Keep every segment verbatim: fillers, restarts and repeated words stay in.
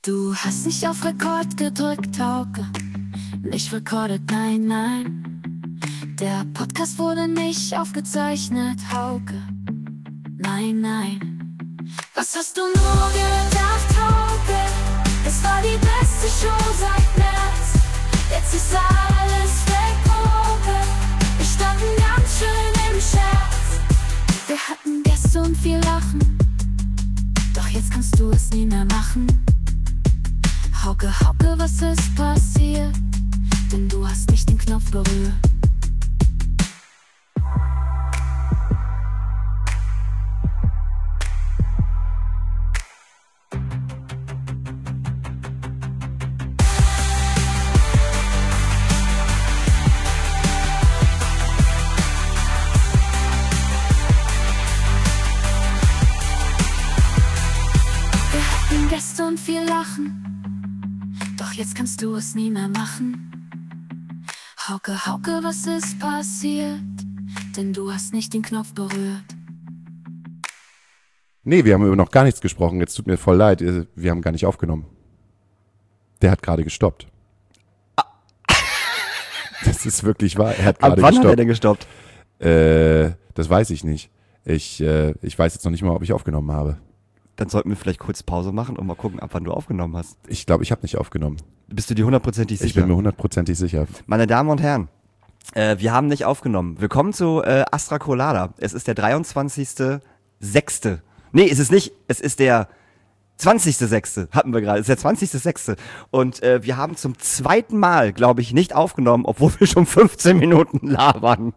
Du hast nicht auf Rekord gedrückt, Hauke. Nicht recorded, nein, nein. Der Podcast wurde nicht aufgezeichnet, Hauke. Nein, nein. Was hast du nur gedacht, Hauke? Es war die beste Show seit März. Jetzt ist alles weg, Hauke. Wir standen ganz schön im Scherz. Wir hatten gestern viel Lachen, doch jetzt kannst du es nie mehr machen. Hauke, Hauke, was ist passiert? Denn du hast nicht den Knopf berührt. Wir hatten gestern viel Lachen, doch jetzt kannst du es nie mehr machen. Hauke, Hauke, was ist passiert? Denn du hast nicht den Knopf berührt. Nee, wir haben über noch gar nichts gesprochen. Jetzt tut mir voll leid. Wir haben gar nicht aufgenommen. Der hat gerade gestoppt. Ah. Das ist wirklich wahr. Er hat gerade Ab wann gestoppt. hat er denn gestoppt? Äh, das weiß ich nicht. Ich, äh, ich weiß jetzt noch nicht mal, ob ich aufgenommen habe. Dann sollten wir vielleicht kurz Pause machen und mal gucken, ab wann du aufgenommen hast. Ich glaube, ich habe nicht aufgenommen. Bist du dir hundertprozentig sicher? Ich bin mir hundertprozentig sicher. Meine Damen und Herren, äh, wir haben nicht aufgenommen. Willkommen zu äh, Astra Colada. Es ist der dreiundzwanzigster sechster Nee, es ist nicht. Es ist der zwanzigster sechster hatten wir gerade. Es ist der zwanzigster sechster Und äh, wir haben zum zweiten Mal, glaube ich, nicht aufgenommen, obwohl wir schon fünfzehn Minuten labern.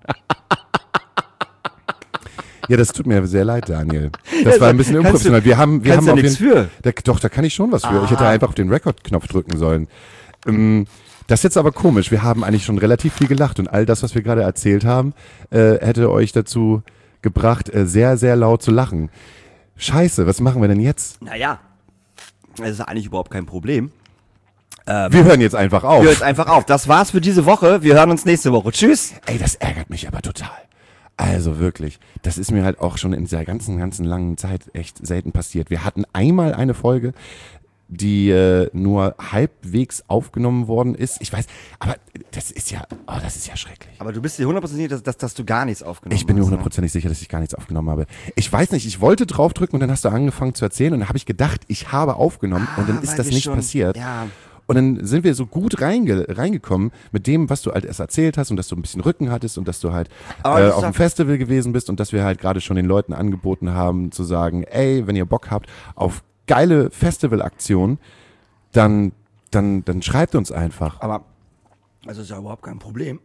Ja, das tut mir sehr leid, Daniel. Das war ein bisschen unprofessionell. Wir haben, wir haben ja auf nichts jeden, für. Da, doch, da kann ich schon was für. Ah. Ich hätte einfach auf den Record-Knopf drücken sollen. Ähm, das ist jetzt aber komisch. Wir haben eigentlich schon relativ viel gelacht und all das, was wir gerade erzählt haben, äh, hätte euch dazu gebracht, äh, sehr, sehr laut zu lachen. Scheiße, was machen wir denn jetzt? Naja, das ist eigentlich überhaupt kein Problem. Ähm, wir hören jetzt einfach auf. Wir hören jetzt einfach auf. Das war's für diese Woche. Wir hören uns nächste Woche. Tschüss. Ey, das ärgert mich aber total. Also wirklich, das ist mir halt auch schon in dieser ganzen, ganzen langen Zeit echt selten passiert. Wir hatten einmal eine Folge, die äh, nur halbwegs aufgenommen worden ist. Ich weiß, aber das ist ja, oh, das ist ja schrecklich. Aber du bist dir hundertprozentig sicher, dass, dass, dass du gar nichts aufgenommen hast. Ich bin mir hundertprozentig sicher, dass ich gar nichts aufgenommen habe. Ich weiß nicht, ich wollte draufdrücken und dann hast du angefangen zu erzählen und dann habe ich gedacht, ich habe aufgenommen ah, und dann ist das nicht schon, passiert. Ja. Und dann sind wir so gut reinge- reingekommen mit dem, was du halt erst erzählt hast und dass du ein bisschen Rücken hattest und dass du halt äh, auf dem Festival gewesen bist und dass wir halt gerade schon den Leuten angeboten haben zu sagen, ey, wenn ihr Bock habt auf geile Festivalaktionen, dann, dann, dann schreibt uns einfach. Aber, also ist ja überhaupt kein Problem.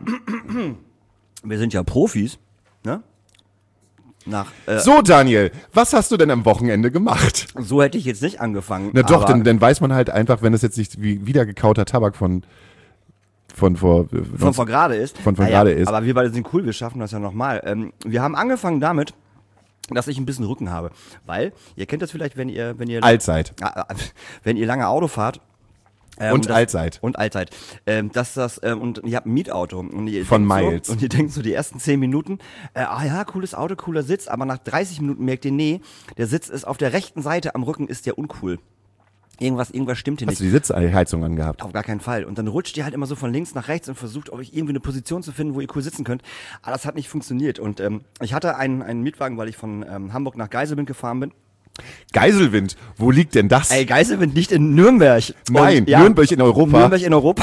Wir sind ja Profis, ne? Nach, äh, So, Daniel, was hast du denn am Wochenende gemacht? So hätte ich jetzt nicht angefangen. Na doch, aber dann, dann weiß man halt einfach, wenn es jetzt nicht wie wiedergekauter Tabak von von vor von vor gerade ist. Von vor naja, gerade ist. Aber wir beide sind cool, wir schaffen das ja nochmal. Ähm, wir haben angefangen damit, dass ich ein bisschen Rücken habe, weil ihr kennt das vielleicht, wenn ihr wenn ihr alt seid, wenn ihr lange Auto fahrt. Ähm, und das, alt seid. Und alt seid. Ähm, dass das, ähm, und ihr habt ein Mietauto. Und ihr Von Miles. So, und ihr denkt so die ersten zehn Minuten, äh, ah ja, cooles Auto, cooler Sitz, aber nach dreißig Minuten merkt ihr, nee, der Sitz ist auf der rechten Seite am Rücken, ist der uncool. Irgendwas, irgendwas stimmt hier Hast nicht. Hast du die Sitzheizung angehabt? Auf gar keinen Fall. Und dann rutscht ihr halt immer so von links nach rechts und versucht, euch irgendwie eine Position zu finden, wo ihr cool sitzen könnt. Aber das hat nicht funktioniert. Und ähm, ich hatte einen, einen Mietwagen, weil ich von ähm, Hamburg nach Geiselwind gefahren bin. Geiselwind, wo liegt denn das? Ey, Geiselwind liegt in Nürnberg. Nein, und, ja, Nürnberg in Europa. Nürnberg in Europa.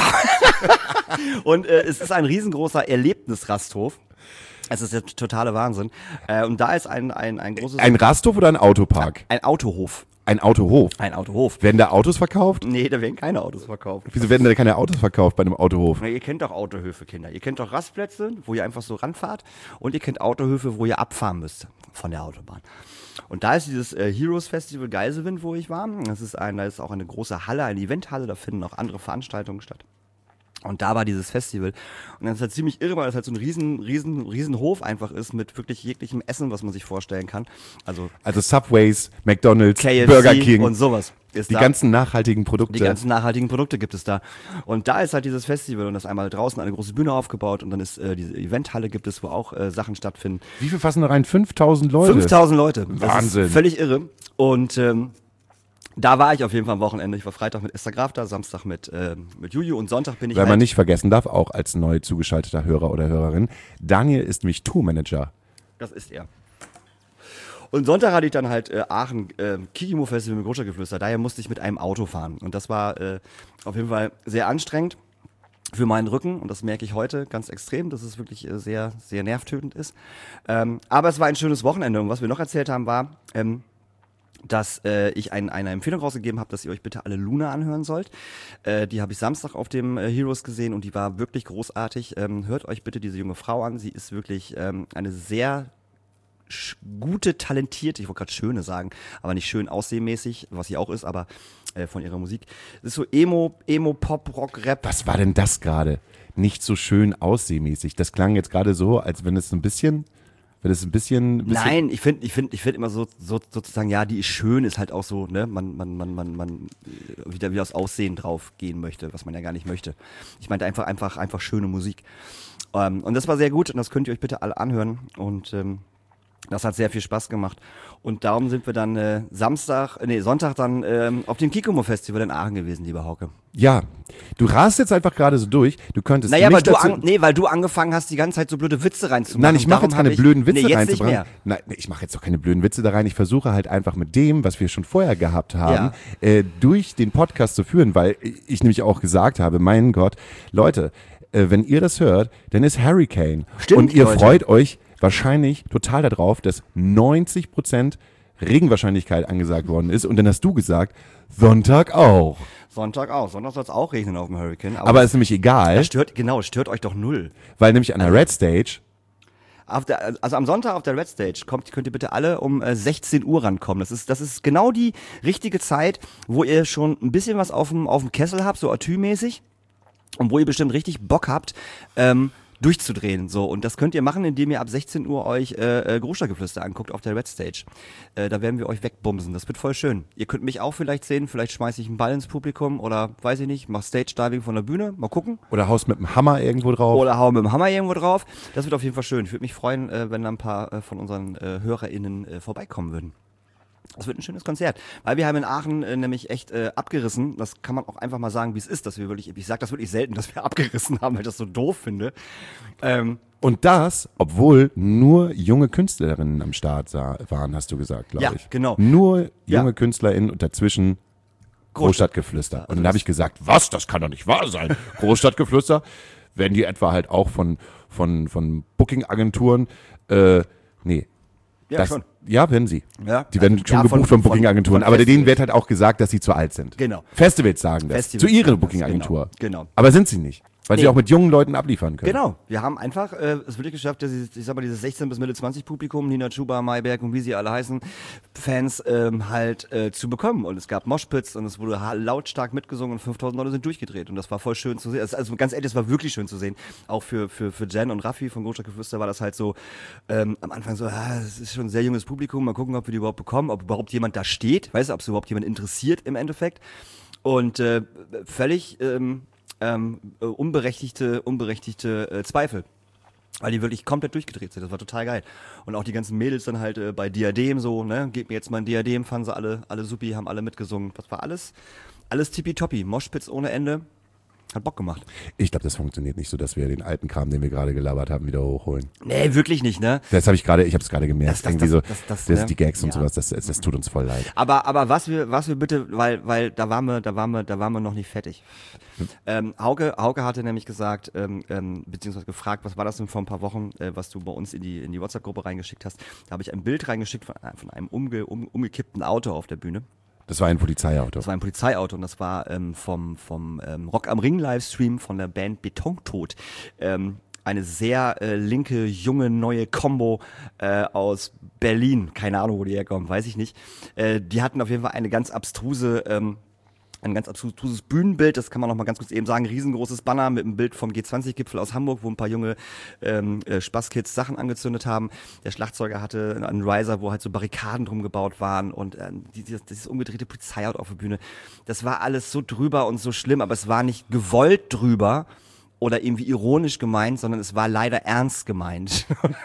Und äh, es ist ein riesengroßer Erlebnisrasthof. Es ist der totale Wahnsinn. Äh, und da ist ein, ein, ein großes... Ein Rasthof oder ein Autopark? Ein Autohof. Ein Autohof? Ein Autohof. Werden da Autos verkauft? Nee, da werden keine Autos verkauft. Wieso werden da keine Autos verkauft bei einem Autohof? Na, ihr kennt doch Autohöfe, Kinder. Ihr kennt doch Rastplätze, wo ihr einfach so ranfahrt. Und ihr kennt Autohöfe, wo ihr abfahren müsst von der Autobahn. Und da ist dieses äh, Heroes Festival Geiselwind, wo ich war. Das ist ein, da ist auch eine große Halle, eine Eventhalle. Da finden auch andere Veranstaltungen statt. Und da war dieses Festival. Und das ist halt ziemlich irre, weil das halt so ein riesen, riesen, riesen Hof einfach ist mit wirklich jeglichem Essen, was man sich vorstellen kann. Also, also Subways, McDonald's, K F C Burger King und sowas. Ist die da. ganzen nachhaltigen Produkte. Die ganzen nachhaltigen Produkte gibt es da. Und da ist halt dieses Festival und das ist einmal draußen eine große Bühne aufgebaut und dann ist äh, diese Eventhalle gibt es, wo auch äh, Sachen stattfinden. Wie viel fassen da rein? fünftausend Leute? fünftausend Leute. Das Wahnsinn. ist völlig irre. Und ähm, Da war ich auf jeden Fall am Wochenende. Ich war Freitag mit Esther Graf da, Samstag mit, äh, mit Juju und Sonntag bin ich Weil halt, man nicht vergessen darf, auch als neu zugeschalteter Hörer oder Hörerin, Daniel ist nämlich Tourmanager. Das ist er. Und Sonntag hatte ich dann halt äh, Aachen äh, Kikimo Festival mit Großstadtgeflüster. Daher musste ich mit einem Auto fahren. Und das war äh, auf jeden Fall sehr anstrengend für meinen Rücken. Und das merke ich heute ganz extrem, dass es wirklich äh, sehr, sehr nervtötend ist. Ähm, aber es war ein schönes Wochenende. Und was wir noch erzählt haben, war, ähm, dass äh, ich ein, eine Empfehlung rausgegeben habe, dass ihr euch bitte alle Luna anhören sollt. Äh, die habe ich Samstag auf dem äh, Heroes gesehen und die war wirklich großartig. Ähm, hört euch bitte diese junge Frau an. Sie ist wirklich ähm, eine sehr gute, talentierte, ich wollte gerade schöne sagen, aber nicht schön aussehmäßig, was sie auch ist, aber äh, von ihrer Musik. Es ist so Emo, Emo, Pop, Rock, Rap. Was war denn das gerade? Nicht so schön aussehmäßig. Das klang jetzt gerade so, als wenn es ein bisschen, wenn es ein bisschen, bisschen Nein, ich finde, ich finde, ich finde immer so, so sozusagen, ja, die ist schön, ist halt auch so, ne, man, man, man, man, man wieder wie aufs Aussehen drauf gehen möchte, was man ja gar nicht möchte. Ich meinte einfach, einfach, einfach schöne Musik. Ähm, und das war sehr gut und das könnt ihr euch bitte alle anhören und ähm, das hat sehr viel Spaß gemacht. Und darum sind wir dann äh, Samstag, nee, Sonntag dann ähm, auf dem Kikomo-Festival in Aachen gewesen, lieber Hauke. Ja, du rast jetzt einfach gerade so durch. Du könntest naja, nicht weil du, dazu an, nee, weil du angefangen hast, die ganze Zeit so blöde Witze reinzumachen. Nein, ich mache jetzt keine ich, blöden Witze nee, jetzt reinzubringen. Nicht mehr. Nein, nee, ich mache jetzt doch keine blöden Witze da rein. Ich versuche halt einfach mit dem, was wir schon vorher gehabt haben, ja. äh, durch den Podcast zu führen, weil ich nämlich auch gesagt habe, mein Gott, Leute, äh, wenn ihr das hört, dann ist Hurricane. Stimmt, und ihr Leute. freut euch wahrscheinlich total darauf, dass neunzig Prozent Regenwahrscheinlichkeit angesagt worden ist. Und dann hast du gesagt, Sonntag auch. Sonntag auch. Sonntag soll es auch regnen auf dem Hurricane. Aber, aber ist nämlich egal. Das stört, genau, stört euch doch null. Weil nämlich an der Red Stage Auf der, also am Sonntag auf der Red Stage kommt, könnt ihr bitte alle um äh, sechzehn Uhr rankommen. Das ist, das ist genau die richtige Zeit, wo ihr schon ein bisschen was auf dem, auf dem Kessel habt, so Atü-mäßig. Und wo ihr bestimmt richtig Bock habt, ähm, durchzudrehen. So. Und das könnt ihr machen, indem ihr ab sechzehn Uhr euch äh, Großstadtgeflüster anguckt auf der Red Stage. Äh, da werden wir euch wegbumsen. Das wird voll schön. Ihr könnt mich auch vielleicht sehen. Vielleicht schmeiße ich einen Ball ins Publikum oder weiß ich nicht, mach Stage-Diving von der Bühne. Mal gucken. Oder haust mit dem Hammer irgendwo drauf. Oder hau mit dem Hammer irgendwo drauf. Das wird auf jeden Fall schön. Ich würde mich freuen, äh, wenn da ein paar äh, von unseren äh, HörerInnen äh, vorbeikommen würden. Das wird ein schönes Konzert, weil wir haben in Aachen äh, nämlich echt äh, abgerissen. Das kann man auch einfach mal sagen, wie es ist, dass wir wirklich, ich sage das wirklich selten, dass wir abgerissen haben, weil ich das so doof finde. Ähm, Und das, obwohl nur junge Künstlerinnen am Start sah, waren, hast du gesagt, glaube ja, ich. genau. Nur Ja. junge KünstlerInnen und dazwischen Großstadtgeflüster. Und dann habe ich gesagt, was, das kann doch nicht wahr sein. Großstadtgeflüster, werden die etwa halt auch von, von, von Booking-Agenturen, äh, nee. ja, das, schon. Ja, werden sie. Ja, Die werden also, schon ja, gebucht von- von, von- Booking-Agenturen. von Aber denen Festivals. wird halt auch gesagt, dass sie zu alt sind. Genau. Festivals sagen das. Festivals zu ihrer sagen das, Booking-Agentur. genau, genau. Aber sind sie nicht. Weil Nee. sie auch mit jungen Leuten abliefern können. Genau, wir haben einfach äh, es wirklich geschafft, dass ich, ich sag mal, dieses sechzehn bis Mitte zwanzig Publikum, Nina Chuba, Mayberg und wie sie alle heißen, Fans ähm, halt äh, zu bekommen. Und es gab Moshpits und es wurde ha- lautstark mitgesungen und fünftausend Leute sind durchgedreht. Und das war voll schön zu sehen. Also, also ganz ehrlich, es war wirklich schön zu sehen. Auch für, für, für Jen und Raffi von Großstadtgeflüster war das halt so ähm, am Anfang so, ah, es ist schon ein sehr junges Publikum, mal gucken, ob wir die überhaupt bekommen, ob überhaupt jemand da steht, weißt du, ob es überhaupt jemand interessiert im Endeffekt. Und äh, völlig ähm, ähm, äh, unberechtigte, unberechtigte äh, Zweifel. Weil die wirklich komplett durchgedreht sind. Das war total geil. Und auch die ganzen Mädels dann halt äh, bei Diadem so, ne, gebt mir jetzt mal ein Diadem, fanden sie alle, alle supi, haben alle mitgesungen. Das war alles, alles tippitoppi. Moshpits ohne Ende. Hat Bock gemacht. Ich glaube, das funktioniert nicht so, dass wir den alten Kram, den wir gerade gelabert haben, wieder hochholen. Nee, wirklich nicht, ne? Das habe ich gerade, ich habe es gerade gemerkt. Das- das- Irgendwie das- so, das- das, das, ne? die Gags und Ja. sowas, das, das, das tut uns voll leid. Aber, aber was wir, was wir bitte, weil, weil da waren wir, da waren wir, da waren wir noch nicht fertig. Ähm, Hauke, Hauke hatte nämlich gesagt, ähm, ähm, beziehungsweise gefragt, was war das denn vor ein paar Wochen, äh, was du bei uns in die, in die WhatsApp-Gruppe reingeschickt hast. Da habe ich ein Bild reingeschickt von, von einem umge, um, umgekippten Auto auf der Bühne. Das war ein Polizeiauto. Das war ein Polizeiauto und das war ähm, vom, vom ähm, Rock am Ring Livestream von der Band Betontod. Ähm, eine sehr äh, linke, junge, neue Combo äh, aus Berlin. Keine Ahnung, wo die herkommen, weiß ich nicht. Äh, die hatten auf jeden Fall eine ganz abstruse, ähm, ein ganz abstruses Bühnenbild, das kann man noch mal ganz kurz eben sagen, riesengroßes Banner mit einem Bild vom G zwanzig Gipfel aus Hamburg, wo ein paar junge ähm, äh, Spaßkids Sachen angezündet haben. Der Schlagzeuger hatte einen Riser, wo halt so Barrikaden drum gebaut waren und ähm, dieses, dieses umgedrehte Polizeiauto auf der Bühne. Das war alles so drüber und so schlimm, aber es war nicht gewollt drüber oder irgendwie ironisch gemeint, sondern es war leider ernst gemeint.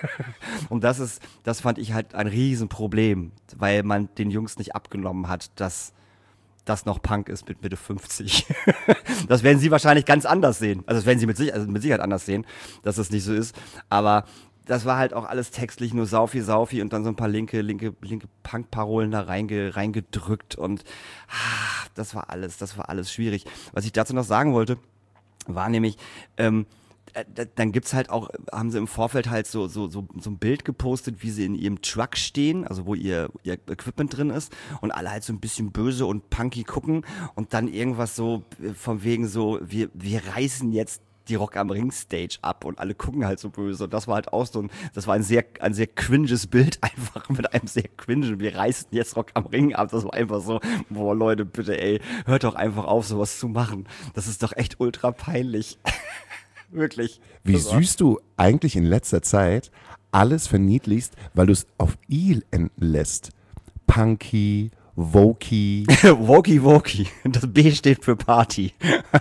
Und das ist, das fand ich halt ein Riesenproblem, weil man den Jungs nicht abgenommen hat, dass das noch Punk ist mit Mitte fünfzig. Das werden sie wahrscheinlich ganz anders sehen. Also das werden sie mit, sich, also mit Sicherheit anders sehen, dass das nicht so ist. Aber das war halt auch alles textlich nur Saufi, Saufi und dann so ein paar linke, linke, linke Punk-Parolen da reinge, reingedrückt und ah, das war alles, das war alles schwierig. Was ich dazu noch sagen wollte, war nämlich, ähm, dann gibt's halt auch, haben sie im Vorfeld halt so, so, so, so ein Bild gepostet, wie sie in ihrem Truck stehen, also wo ihr, ihr Equipment drin ist und alle halt so ein bisschen böse und punky gucken und dann irgendwas so von wegen so, wir, wir reißen jetzt die Rock am Ring Stage ab und alle gucken halt so böse und das war halt auch so ein, das war ein sehr, ein sehr cringes Bild einfach mit einem sehr cringen, wir reißen jetzt Rock am Ring ab, das war einfach so, boah Leute, bitte ey, hört doch einfach auf sowas zu machen, das ist doch echt ultra peinlich. Wirklich. Wie also. süß du eigentlich in letzter Zeit alles verniedlichst, weil du es auf I enden lässt. Punky, Voky. Voky, Voky. Das B steht für Party.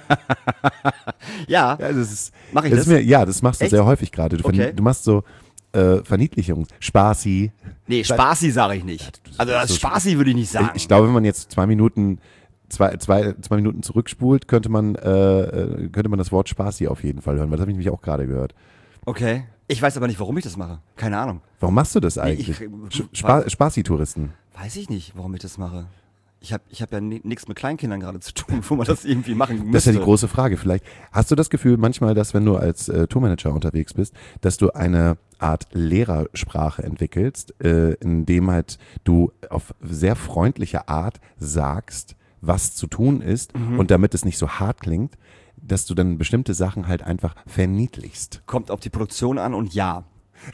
Ja, ja, das ist, mach ich das? das? Ist mir, ja, das machst du Echt? sehr häufig gerade. Du, Okay. du machst so äh, Verniedlichung. Spaßi. Nee, Spaßi sage ich nicht. Also das so Spaßi würde ich nicht sagen. Ich, ich glaube, wenn man jetzt zwei Minuten Zwei, zwei, zwei Minuten zurückspult, könnte man, äh, könnte man das Wort Spaßi auf jeden Fall hören, weil das habe ich nämlich auch gerade gehört. Okay. Ich weiß aber nicht, warum ich das mache. Keine Ahnung. Warum machst du das eigentlich? Nee, ich- Spa- Spaßi-Touristen. Weiß ich nicht, warum ich das mache. Ich habe ich hab ja nichts mit Kleinkindern gerade zu tun, wo man das irgendwie machen müsste. Das ist ja die große Frage. Vielleicht hast du das Gefühl manchmal, dass wenn du als äh, Tourmanager unterwegs bist, dass du eine Art Lehrersprache entwickelst, äh, indem halt du auf sehr freundliche Art sagst, was zu tun ist Mhm. und damit es nicht so hart klingt, dass du dann bestimmte Sachen halt einfach verniedlichst. Kommt auf die Produktion an und ja.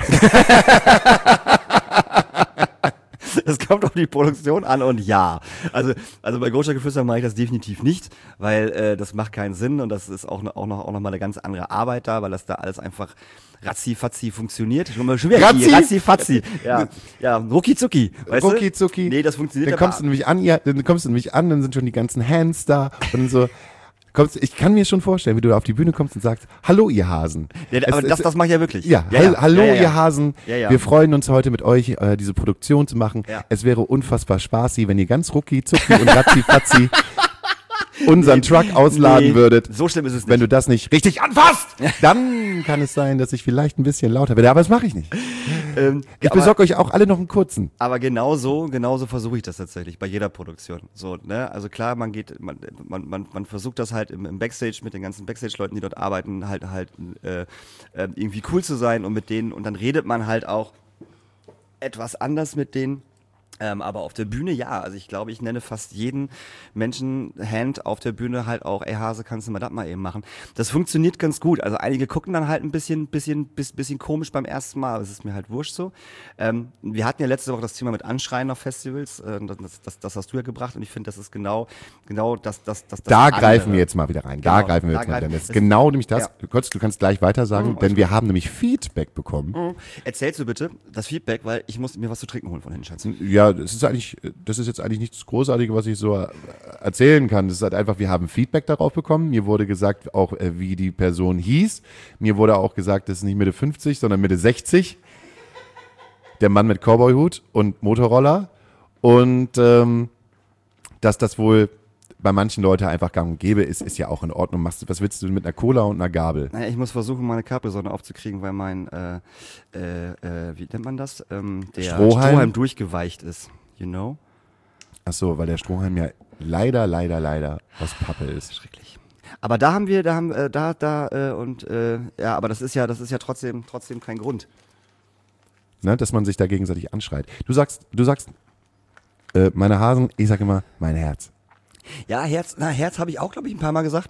Es kommt auf die Produktion an und ja. Also, also bei Großstadtgeflüster mache ich das definitiv nicht, weil äh, das macht keinen Sinn und das ist auch, ne, auch noch auch noch mal eine ganz andere Arbeit da, weil das da alles einfach ratzi-fatzi funktioniert. Schon mal schon wieder Ratzi? ratzi-fatzi. Ja, ja, rucki-zucki. Weißt du? Rucki-zucki. Nee, das funktioniert Dann kommst du nämlich an, ja, dann kommst du nämlich an, dann sind schon die ganzen Hands da und dann so. Kommst, ich kann mir schon vorstellen, wie du da auf die Bühne kommst und sagst, hallo ihr Hasen. Ja, aber Es- das, es- das mache ich ja wirklich. Ja, ja, hall- ja. hallo ja, ja. ihr Hasen. Ja, ja. Wir freuen uns heute mit euch äh, diese Produktion zu machen. Ja. Es wäre unfassbar spaßig, wenn ihr ganz rucki zucki und ratzi-fatzi unseren Truck ausladen Nee, würdet. so schlimm ist es nicht. Wenn du das nicht richtig anfasst, dann kann es sein, dass ich vielleicht ein bisschen lauter werde. Aber das mache ich nicht. Ähm, Ich aber- besorge euch auch alle noch einen kurzen. Aber genau so, genau so versuche ich das tatsächlich bei jeder Produktion. So, ne? Also klar, man geht, man, man, man, man versucht das halt im, im Backstage mit den ganzen Backstage-Leuten, die dort arbeiten, halt halt äh, äh, irgendwie cool zu sein und mit denen und dann redet man halt auch etwas anders mit denen. Ähm, aber auf der Bühne ja, also ich glaube, ich nenne fast jeden Menschen Hand auf der Bühne halt auch, ey Hase, kannst du mal das mal eben machen. Das funktioniert ganz gut, also einige gucken dann halt ein bisschen, bisschen, bis, bisschen komisch beim ersten Mal, aber es ist mir halt wurscht so. Ähm, wir hatten ja letzte Woche das Thema mit Anschreien auf Festivals, äh, das, das, das hast du ja gebracht und ich finde, das ist genau, genau das, das, das, das Da andere. greifen wir jetzt mal wieder rein. Da Genau, greifen wir da jetzt mal greifen- rein. Das ist das- genau nämlich das. ja. Du kannst, du kannst gleich weiter sagen, Mhm, denn wir haben nämlich Feedback bekommen. Erzählst du bitte das Feedback, weil ich muss mir was zu trinken holen von den Schatz. Ja, das ist eigentlich, das ist jetzt eigentlich nichts Großartiges, was ich so äh, erzählen kann. Das ist halt einfach, wir haben Feedback darauf bekommen. Mir wurde gesagt, auch äh, wie die Person hieß. Mir wurde auch gesagt, das ist nicht Mitte fünfzig, sondern Mitte sechzig. Der Mann mit Cowboyhut und Motorroller. Und ähm, dass das wohl bei manchen Leuten einfach gang und gäbe ist, ist ja auch in Ordnung. Machst du, was willst du mit einer Cola und einer Gabel? Naja, ich muss versuchen, meine Capri-Sonne aufzukriegen, weil mein, äh, äh, äh, wie nennt man das? Ähm, der Strohhalm? Strohhalm durchgeweicht ist, you know? Ach so, weil der Strohhalm ja leider, leider, leider aus Pappe ist. Schrecklich. Aber da haben wir, da haben, äh, da, da, äh, und, äh, ja, aber das ist ja, das ist ja trotzdem, trotzdem kein Grund. Ne, dass man sich da gegenseitig anschreit. Du sagst, du sagst, äh, meine Hasen, ich sag immer, mein Herz. Ja, Herz, na, Herz habe ich auch, glaube ich, ein paar Mal gesagt.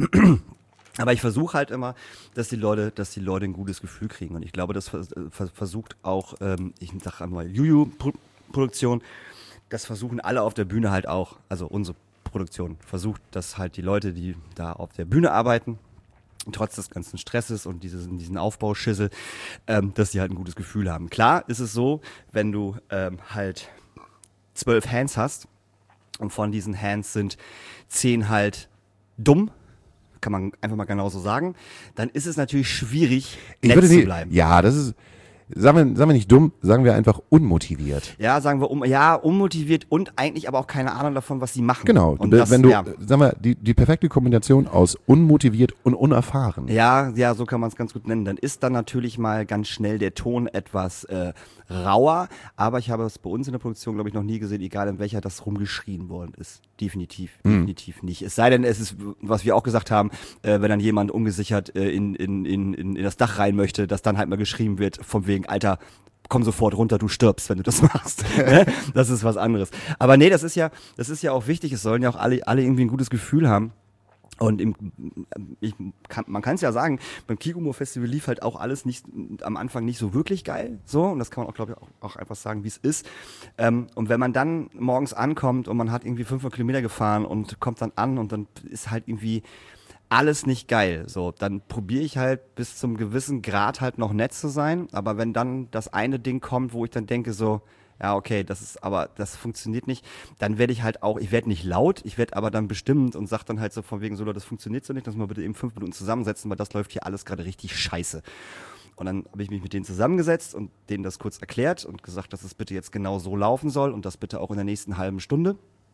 Aber ich versuche halt immer, dass die Leute, dass die Leute ein gutes Gefühl kriegen. Und ich glaube, das vers vers versucht auch, ähm, ich sag einmal, Juju-Produktion, das versuchen alle auf der Bühne halt auch, also unsere Produktion versucht, dass halt die Leute, die da auf der Bühne arbeiten, trotz des ganzen Stresses und dieses, diesen Aufbauschissel, ähm, dass die halt ein gutes Gefühl haben. Klar ist es so, wenn du ähm, halt zwölf Hands hast und von diesen Hands sind zehn halt dumm, kann man einfach mal genauso sagen, dann ist es natürlich schwierig, Ich nett würde zu die, bleiben. ja, das ist, sagen wir, sagen wir nicht dumm, sagen wir einfach unmotiviert. Ja, sagen wir um, ja, unmotiviert und eigentlich aber auch keine Ahnung davon, was sie machen. Genau, und wenn das, du, ja. sagen wir, die, die perfekte Kombination aus unmotiviert und unerfahren. Ja, ja, so kann man es ganz gut nennen. Dann ist dann natürlich mal ganz schnell der Ton etwas äh, rauer, aber ich habe es bei uns in der Produktion, glaube ich, noch nie gesehen, egal in welcher das rumgeschrien worden ist. Definitiv, hm. definitiv nicht. Es sei denn, es ist, was wir auch gesagt haben, äh, wenn dann jemand ungesichert äh, in, in, in, in das Dach rein möchte, dass dann halt mal geschrieben wird, von wegen, Alter, komm sofort runter, du stirbst, wenn du das machst. Das ist was anderes. Aber nee, das ist ja, das ist ja auch wichtig, es sollen ja auch alle, alle irgendwie ein gutes Gefühl haben. Und im, ich kann, man kann es ja sagen, beim Kigumo-Festival lief halt auch alles nicht am Anfang nicht so wirklich geil. So, und das kann man auch, glaube ich, auch, auch einfach sagen, wie es ist. Ähm, und wenn man dann morgens ankommt und man hat irgendwie fünfhundert Kilometer gefahren und kommt dann an und dann ist halt irgendwie alles nicht geil. So, dann probiere ich halt bis zum gewissen Grad halt noch nett zu sein. Aber wenn dann das eine Ding kommt, wo ich dann denke so, ja, okay, das ist aber, das funktioniert nicht, dann werde ich halt auch, ich werde nicht laut, ich werde aber dann bestimmt und sage dann halt so von wegen so, das funktioniert so nicht, dass wir bitte eben fünf Minuten zusammensetzen, weil das läuft hier alles gerade richtig scheiße. Und dann habe ich mich mit denen zusammengesetzt und denen das kurz erklärt und gesagt, dass es bitte jetzt genau so laufen soll und das bitte auch in der nächsten halben Stunde.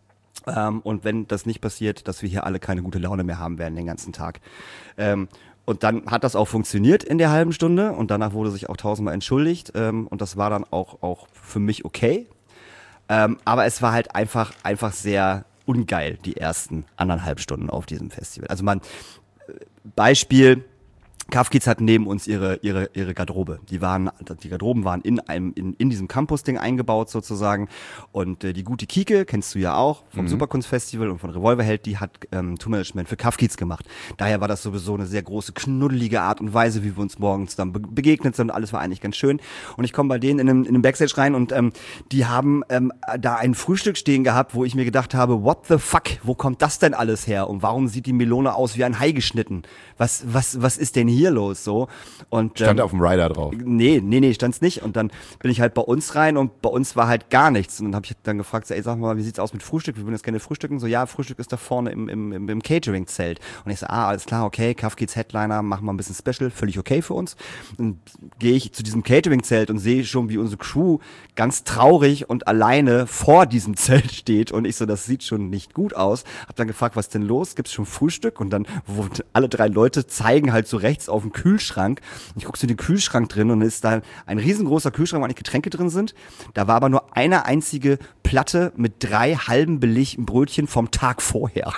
Ähm, und wenn das nicht passiert, dass wir hier alle keine gute Laune mehr haben werden den ganzen Tag. Ähm, Und dann hat das auch funktioniert in der halben Stunde und danach wurde sich auch tausendmal entschuldigt ähm, und das war dann auch, auch für mich okay. Ähm, aber es war halt einfach, einfach sehr ungeil, die ersten anderthalb Stunden auf diesem Festival. Also man, Beispiel, Kafkids hatten neben uns ihre, ihre, ihre Garderobe. Die waren, die Garderoben waren in einem, in, in diesem Campus-Ding eingebaut sozusagen. Und äh, die gute Kike, kennst du ja auch, vom mhm. Superkunstfestival und von Revolverheld, die hat ähm, Tourmanagement für Kafkids gemacht. Daher war das sowieso eine sehr große, knuddelige Art und Weise, wie wir uns morgens dann be- begegnet sind. Alles war eigentlich ganz schön. Und ich komme bei denen in einem, in einem Backstage rein und ähm, die haben ähm, da ein Frühstück stehen gehabt, wo ich mir gedacht habe, what the fuck, wo kommt das denn alles her? Und warum sieht die Melone aus wie ein Hai geschnitten? Was, was, was ist denn hier? hier los so und stand ähm, auf dem Rider drauf. Nee, nee, nee, stand's nicht und dann bin ich halt bei uns rein und bei uns war halt gar nichts und dann habe ich dann gefragt, so, ey, sag mal, wie sieht's aus mit Frühstück? Wir würden jetzt gerne frühstücken. So, ja, Frühstück ist da vorne im, im, im, im Catering-Zelt. Und ich so, ah, alles klar, okay, Kafkids Headliner, machen wir ein bisschen Special, völlig okay für uns. Dann gehe ich zu diesem Catering-Zelt und sehe schon, wie unsere Crew ganz traurig und alleine vor diesem Zelt steht und ich so, das sieht schon nicht gut aus. Hab dann gefragt, was ist denn los? Gibt's schon Frühstück? Und dann, wo alle drei Leute zeigen halt so rechts auf den Kühlschrank. Ich gucke zu den Kühlschrank drin und ist da ein riesengroßer Kühlschrank, wo eigentlich Getränke drin sind. Da war aber nur eine einzige Platte mit drei halben belegten Brötchen vom Tag vorher.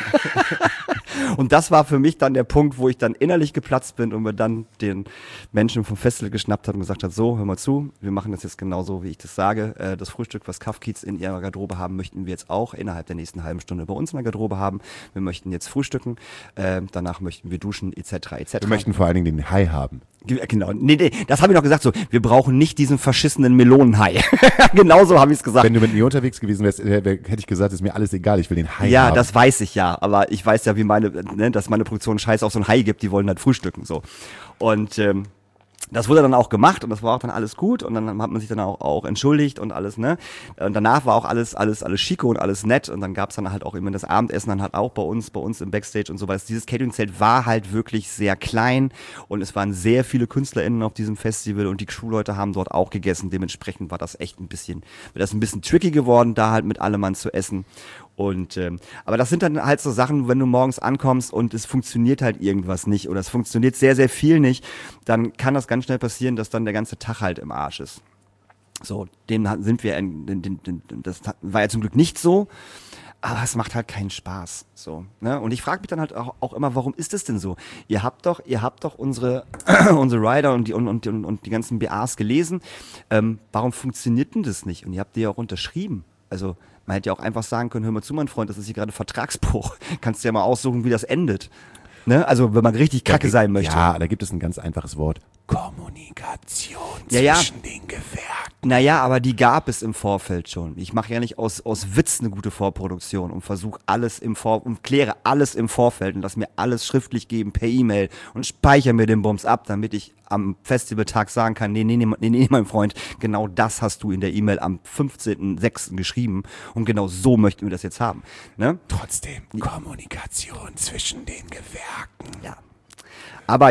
Und das war für mich dann der Punkt, wo ich dann innerlich geplatzt bin und mir dann den Menschen vom Festival geschnappt hat und gesagt hat, so, hör mal zu, wir machen das jetzt genauso, wie ich das sage. Das Frühstück, was Kafkids in ihrer Garderobe haben, möchten wir jetzt auch innerhalb der nächsten halben Stunde bei uns in der Garderobe haben. Wir möchten jetzt frühstücken, äh, danach möchten wir duschen, et cetera et cetera. Wir möchten vor allen Dingen den Hai haben. Genau, nee, nee, das habe ich noch gesagt, so, wir brauchen nicht diesen verschissenen Melonenhai. Genauso habe ich es gesagt. Wenn du mit mir unterwegs gewesen wärst, hätte ich gesagt, ist mir alles egal, ich will den Hai ja, haben. Ja, das weiß ich ja, aber ich weiß ja, wie meine, ne, dass meine Produktion Scheiß auf so einen Hai gibt, die wollen halt frühstücken, so. Und, ähm, das wurde dann auch gemacht und das war auch dann alles gut und dann hat man sich dann auch, auch entschuldigt und alles, ne? Und danach war auch alles, alles, alles chico und alles nett und dann gab's dann halt auch immer das Abendessen dann halt auch bei uns, bei uns im Backstage und so, weil dieses Catering-Zelt war halt wirklich sehr klein und es waren sehr viele KünstlerInnen auf diesem Festival und die Crewleute haben dort auch gegessen, dementsprechend war das echt ein bisschen, wird das ein bisschen tricky geworden, da halt mit allem Mann zu essen. Und ähm, aber das sind dann halt so Sachen, wenn du morgens ankommst und es funktioniert halt irgendwas nicht oder es funktioniert sehr, sehr viel nicht, dann kann das ganz schnell passieren, dass dann der ganze Tag halt im Arsch ist. So, dem sind wir, in, in, in, in, das war ja zum Glück nicht so, aber es macht halt keinen Spaß. So, ne? Und ich frage mich dann halt auch, auch immer, warum ist das denn so? Ihr habt doch, ihr habt doch unsere unsere Rider und die und, und, und die ganzen B As gelesen. Ähm, warum funktioniert denn das nicht? Und ihr habt die ja auch unterschrieben. Also man hätte ja auch einfach sagen können, hör mal zu, mein Freund, das ist hier gerade Vertragsbruch. Kannst du ja mal aussuchen, wie das endet. Ne? Also wenn man richtig kacke da, sein möchte. Ja, da gibt es ein ganz einfaches Wort. Kommunikation ja, zwischen ja. den Gewerken. Naja, aber die gab es im Vorfeld schon. Ich mache ja nicht aus, aus Witz eine gute Vorproduktion und versuche alles im Vor und kläre alles im Vorfeld und lass mir alles schriftlich geben per E-Mail und speichere mir den Bums ab, damit ich am Festivaltag sagen kann, nee, nee, nee, nee, nee, mein Freund, genau das hast du in der E-Mail am fünfzehnten sechsten geschrieben und genau so möchten wir das jetzt haben. Ne? Trotzdem Kommunikation zwischen den Gewerken. Ja. Aber ja,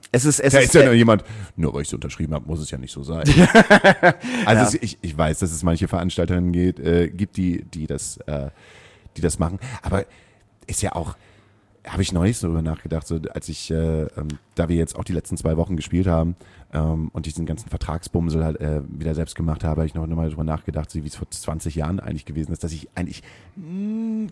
Es ist, es Da ist, ist ja äh, noch jemand, nur weil ich es unterschrieben habe, muss es ja nicht so sein. also Ja. es, ich, ich weiß, dass es manche Veranstalterinnen geht, äh, gibt, die, die, das, äh, die das machen. Aber ist ja auch, habe ich neulich so darüber nachgedacht, so als ich, äh, ähm, da wir jetzt auch die letzten zwei Wochen gespielt haben ähm, und diesen ganzen Vertragsbumsel halt äh, wieder selbst gemacht habe, habe ich noch mal darüber nachgedacht, so wie es vor zwanzig Jahren eigentlich gewesen ist, dass ich eigentlich mh,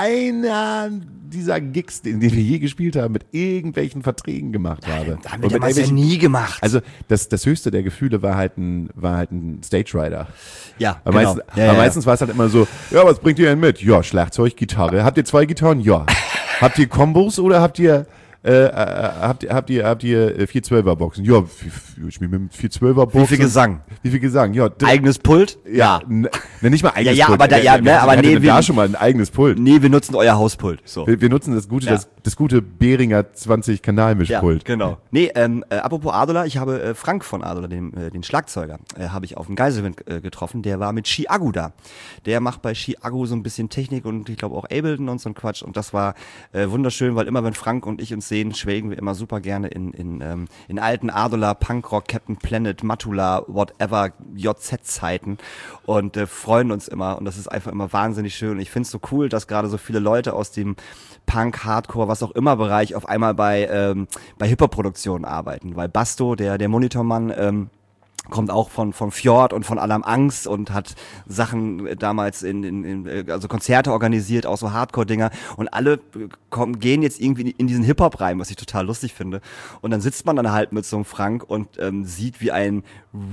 keiner dieser Gigs, in denen wir je gespielt haben, mit irgendwelchen Verträgen gemacht habe. Da haben wir Und mit damals ja irgendwelchen- nie gemacht. Also das, das höchste der Gefühle war halt ein, war halt ein Stage Rider. ja, Aber, genau. meistens, ja, aber ja, meistens war es halt immer so, ja, was bringt ihr denn mit? Ja, Schlagzeug, Gitarre. Habt ihr zwei Gitarren? Ja. Habt ihr Kombos oder habt ihr äh, äh, habt, habt ihr habt ihr äh, vier Zwölfer Boxen? Ja, ich spiele mit vier Zwölfer Boxen. Wie viel Gesang? Wie viel Gesang? Ja, d- Eigenes Pult? ja, n- ne, nicht mal eigenes Ja, ja, Pult. aber da- ja, Wer- ne, wer- aber wer hatte nee, denn wir- da schon mal ein eigenes Pult. Nee, wir nutzen euer Hauspult. So. Wir, wir nutzen das gute, Ja. das, das gute Behringer zwanzig Kanalmischpult. Ja, genau. Nee, ähm, äh, apropos Adola, ich habe äh, Frank von Adola, den, äh, den Schlagzeuger, äh, habe ich auf dem Geiselwind äh, getroffen. Der war mit Chiago da. Der macht bei Chiago so ein bisschen Technik und ich glaube auch Ableton und so ein Quatsch. Und das war äh, wunderschön, weil immer wenn Frank und ich uns sehen, schwelgen wir immer super gerne in, in, ähm, in alten Adola, Punkrock, Captain Planet, Matula, whatever, J Z-Zeiten und äh, freuen uns immer. Und das ist einfach immer wahnsinnig schön. Und ich finde es so cool, dass gerade so viele Leute aus dem Punk, Hardcore, was auch immer Bereich auf einmal bei, ähm, bei Hip-Hop-Produktionen arbeiten. Weil Basto, der, der Monitormann, ähm, kommt auch von von Fjord und von Alarm Angst und hat Sachen äh, damals in, in, in äh, also Konzerte organisiert, auch so Hardcore-Dinger und alle äh, kommen, gehen jetzt irgendwie in, in diesen Hip-Hop rein, was ich total lustig finde und dann sitzt man dann halt mit so einem Frank und ähm, sieht wie ein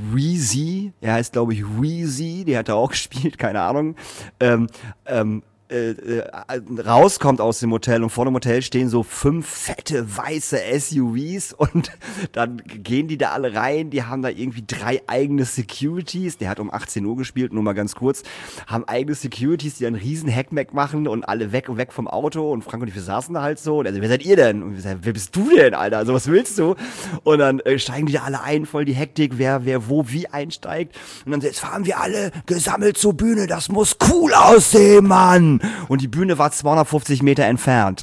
Reezy, er heißt glaube ich Reezy, der hat da auch gespielt, keine Ahnung, ähm, ähm, Äh, äh, rauskommt aus dem Hotel und vor dem Hotel stehen so fünf fette weiße S U Vs und dann gehen die da alle rein, die haben da irgendwie drei eigene Securities, der hat um achtzehn Uhr gespielt, nur mal ganz kurz, haben eigene Securities, die dann einen riesen Hackmack machen und alle weg und weg vom Auto und Frank und ich, wir saßen da halt so und also, wer seid ihr denn? Und wir sagen, wer bist du denn, Alter? Also was willst du? Und dann äh, steigen die da alle ein, voll die Hektik, wer, wer wo wie einsteigt und dann jetzt fahren wir alle gesammelt zur Bühne, das muss cool aussehen, Mann! Und die Bühne war zweihundertfünfzig Meter entfernt.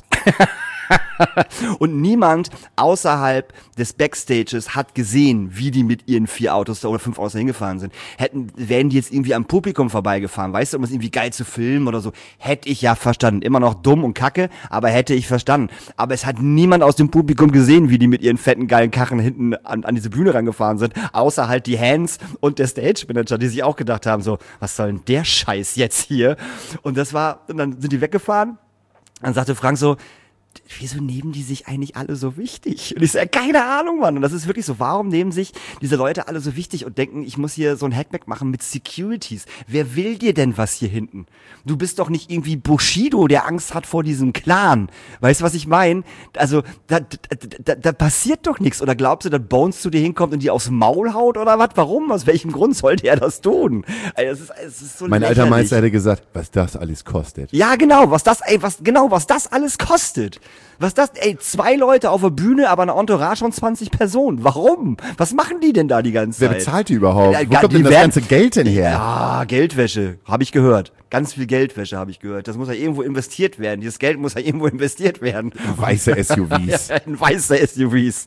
Und niemand außerhalb des Backstages hat gesehen, wie die mit ihren vier Autos da oder fünf Autos da hingefahren sind. Hätten, wären die jetzt irgendwie am Publikum vorbeigefahren, weißt du, um es irgendwie geil zu filmen oder so, hätte ich ja verstanden. Immer noch dumm und kacke, aber hätte ich verstanden. Aber es hat niemand aus dem Publikum gesehen, wie die mit ihren fetten, geilen Karren hinten an, an diese Bühne rangefahren sind, außer halt die Hands und der Stage-Manager, die sich auch gedacht haben, so, was soll denn der Scheiß jetzt hier? Und das war, und dann sind die weggefahren. Dann sagte Frank so, wieso nehmen die sich eigentlich alle so wichtig? Und ich so, ja, keine Ahnung, Mann. Und das ist wirklich so, warum nehmen sich diese Leute alle so wichtig und denken, ich muss hier so ein Hackback machen mit Securities? Wer will dir denn was hier hinten? Du bist doch nicht irgendwie Bushido, der Angst hat vor diesem Clan. Weißt du, was ich meine? Also, da, da, da, da passiert doch nichts. Oder glaubst du, dass Bones zu dir hinkommt und dir aufs Maul haut oder was? Warum? Aus welchem Grund sollte er das tun? Also, es ist, es ist so Mein lächerlich. alter Meister hätte gesagt, was das alles kostet. Ja, genau, was das, ey, was, genau, was das alles kostet. Was das, ey, zwei Leute auf der Bühne, aber eine Entourage von zwanzig Personen. Warum? Was machen die denn da die ganze Wer Zeit? bezahlt die überhaupt? Ja, Wo ga- kommt die denn das werden- ganze Geld denn her? Ja, Geldwäsche, habe ich gehört. Ganz viel Geldwäsche habe ich gehört. Das muss ja irgendwo investiert werden. Dieses Geld muss ja irgendwo investiert werden. Weiße S U Vs. Ja, in weiße S U Vs.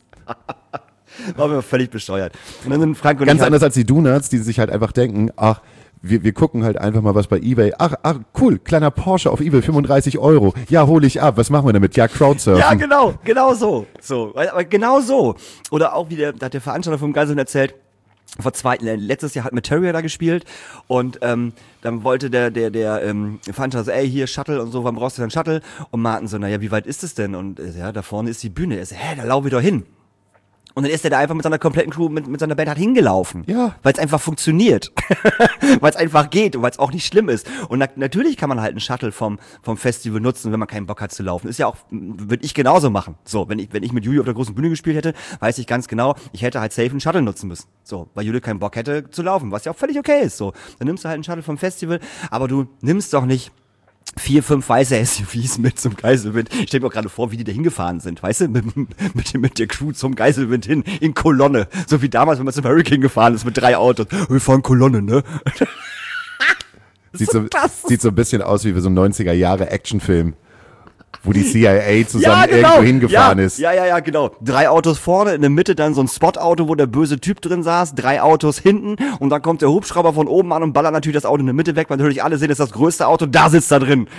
War mir völlig bescheuert. Und dann sind Frank und Ganz ich halt, anders als die Donuts, die sich halt einfach denken, ach, wir, wir gucken halt einfach mal was bei eBay. Ach, ach, cool, kleiner Porsche auf eBay, fünfunddreißig Euro. Ja, hole ich ab. Was machen wir damit? Ja, Crowdsurfen. Ja, genau, genau so. So, aber genau so. Oder auch wie der, da hat der Veranstalter vom Geiseln erzählt, vor zwei, äh, letztes Jahr hat Materia da gespielt und ähm, dann wollte der der der ähm, Veranstalter so, ey, hier Shuttle und so, wann brauchst du denn Shuttle? Und Martin so, naja, wie weit ist es denn? Und äh, ja, da vorne ist die Bühne. Er so, hä, da laufe ich doch hin. Und dann ist er da einfach mit seiner kompletten Crew, mit, mit seiner Band halt hingelaufen. Ja. Weil es einfach funktioniert. Weil es einfach geht und weil es auch nicht schlimm ist. Und na, natürlich kann man halt einen Shuttle vom, vom Festival nutzen, wenn man keinen Bock hat zu laufen. Ist ja auch, würde ich genauso machen. So, wenn ich, wenn ich mit Juli auf der großen Bühne gespielt hätte, weiß ich ganz genau, ich hätte halt safe einen Shuttle nutzen müssen. So, weil Juli keinen Bock hätte zu laufen, was ja auch völlig okay ist. So, dann nimmst du halt einen Shuttle vom Festival, aber du nimmst doch nicht vier, fünf weiße S U Vs mit zum Geiselwind. Ich stell mir auch gerade vor, wie die da hingefahren sind, weißt du, mit, mit, mit der Crew zum Geiselwind hin, in Kolonne. So wie damals, wenn man zum Hurricane gefahren ist mit drei Autos. Wir fahren Kolonne, ne? Sieht so, sieht so ein bisschen aus wie so ein neunziger Jahre Actionfilm. wo die C I A zusammen Ja, genau. irgendwo hingefahren ja, ist. Ja, ja, ja, genau. Drei Autos vorne, in der Mitte dann so ein Spot-Auto, wo der böse Typ drin saß, drei Autos hinten und dann kommt der Hubschrauber von oben an und ballert natürlich das Auto in der Mitte weg, weil natürlich alle sehen, das ist das größte Auto, da sitzt er drin.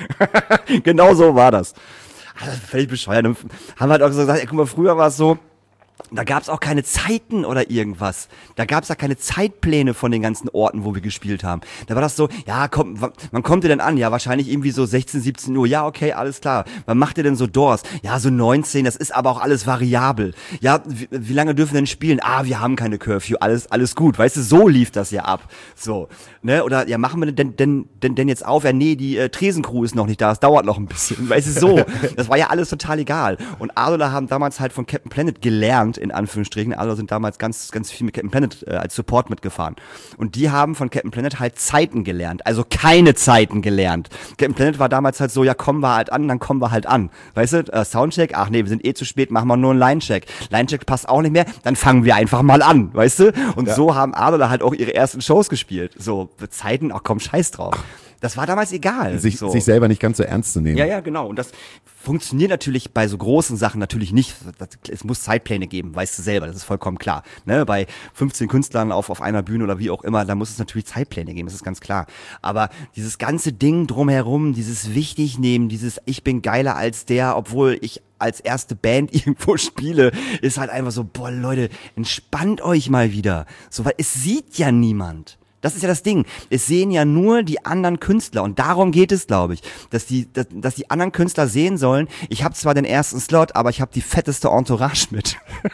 Genau so war das. Also, völlig bescheuert. Und haben wir halt auch so gesagt, ey, guck mal, früher war es so, da gab es auch keine Zeiten oder irgendwas. Da gab es ja keine Zeitpläne von den ganzen Orten, wo wir gespielt haben. Da war das so, ja, komm, wann kommt ihr denn an? Ja, wahrscheinlich irgendwie so sechzehn, siebzehn Uhr. Ja, okay, alles klar. Wann macht ihr denn so Doors? Ja, so neunzehn, das ist aber auch alles variabel. Ja, wie, wie lange dürfen wir denn spielen? Ah, wir haben keine Curfew, alles alles gut. Weißt du, so lief das ja ab. So, ne? Oder, ja, machen wir denn denn denn, denn jetzt auf? Ja, nee, die äh, Tresencrew ist noch nicht da, es dauert noch ein bisschen. Weißt du, so. Das war ja alles total egal. Und Adola haben damals halt von Captain Planet gelernt, in Anführungsstrichen. Alle sind damals ganz, ganz viel mit Captain Planet äh, als Support mitgefahren. Und die haben von Captain Planet halt Zeiten gelernt. Also keine Zeiten gelernt. Captain Planet war damals halt so, ja, kommen wir halt an, dann kommen wir halt an. Weißt du, äh, Soundcheck, ach nee, wir sind eh zu spät, machen wir nur einen Line-Check. Line-Check passt auch nicht mehr, dann fangen wir einfach mal an, weißt du? Und ja. So haben Adola halt auch ihre ersten Shows gespielt. So, Zeiten, ach komm, scheiß drauf. Das war damals egal. Sich, so. sich selber nicht ganz so ernst zu nehmen. Ja, ja, genau. Und das funktioniert natürlich bei so großen Sachen natürlich nicht. Das, es muss Zeitpläne geben, weißt du selber, das ist vollkommen klar. Ne? Bei fünfzehn Künstlern auf, auf einer Bühne oder wie auch immer, da muss es natürlich Zeitpläne geben, das ist ganz klar. Aber dieses ganze Ding drumherum, dieses Wichtignehmen, dieses ich bin geiler als der, obwohl ich als erste Band irgendwo spiele, ist halt einfach so, boah Leute, entspannt euch mal wieder. So, weil es sieht ja niemand. Das ist ja das Ding. Es sehen ja nur die anderen Künstler und darum geht es, glaube ich, dass die, dass, dass die anderen Künstler sehen sollen, ich habe zwar den ersten Slot, aber ich habe die fetteste Entourage mit.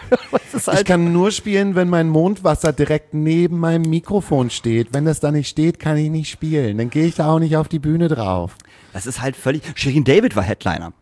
Ist halt ich kann nur spielen, wenn mein Mondwasser direkt neben meinem Mikrofon steht. Wenn das da nicht steht, kann ich nicht spielen. Dann gehe ich da auch nicht auf die Bühne drauf. Das ist halt völlig... Shirin David war Headliner.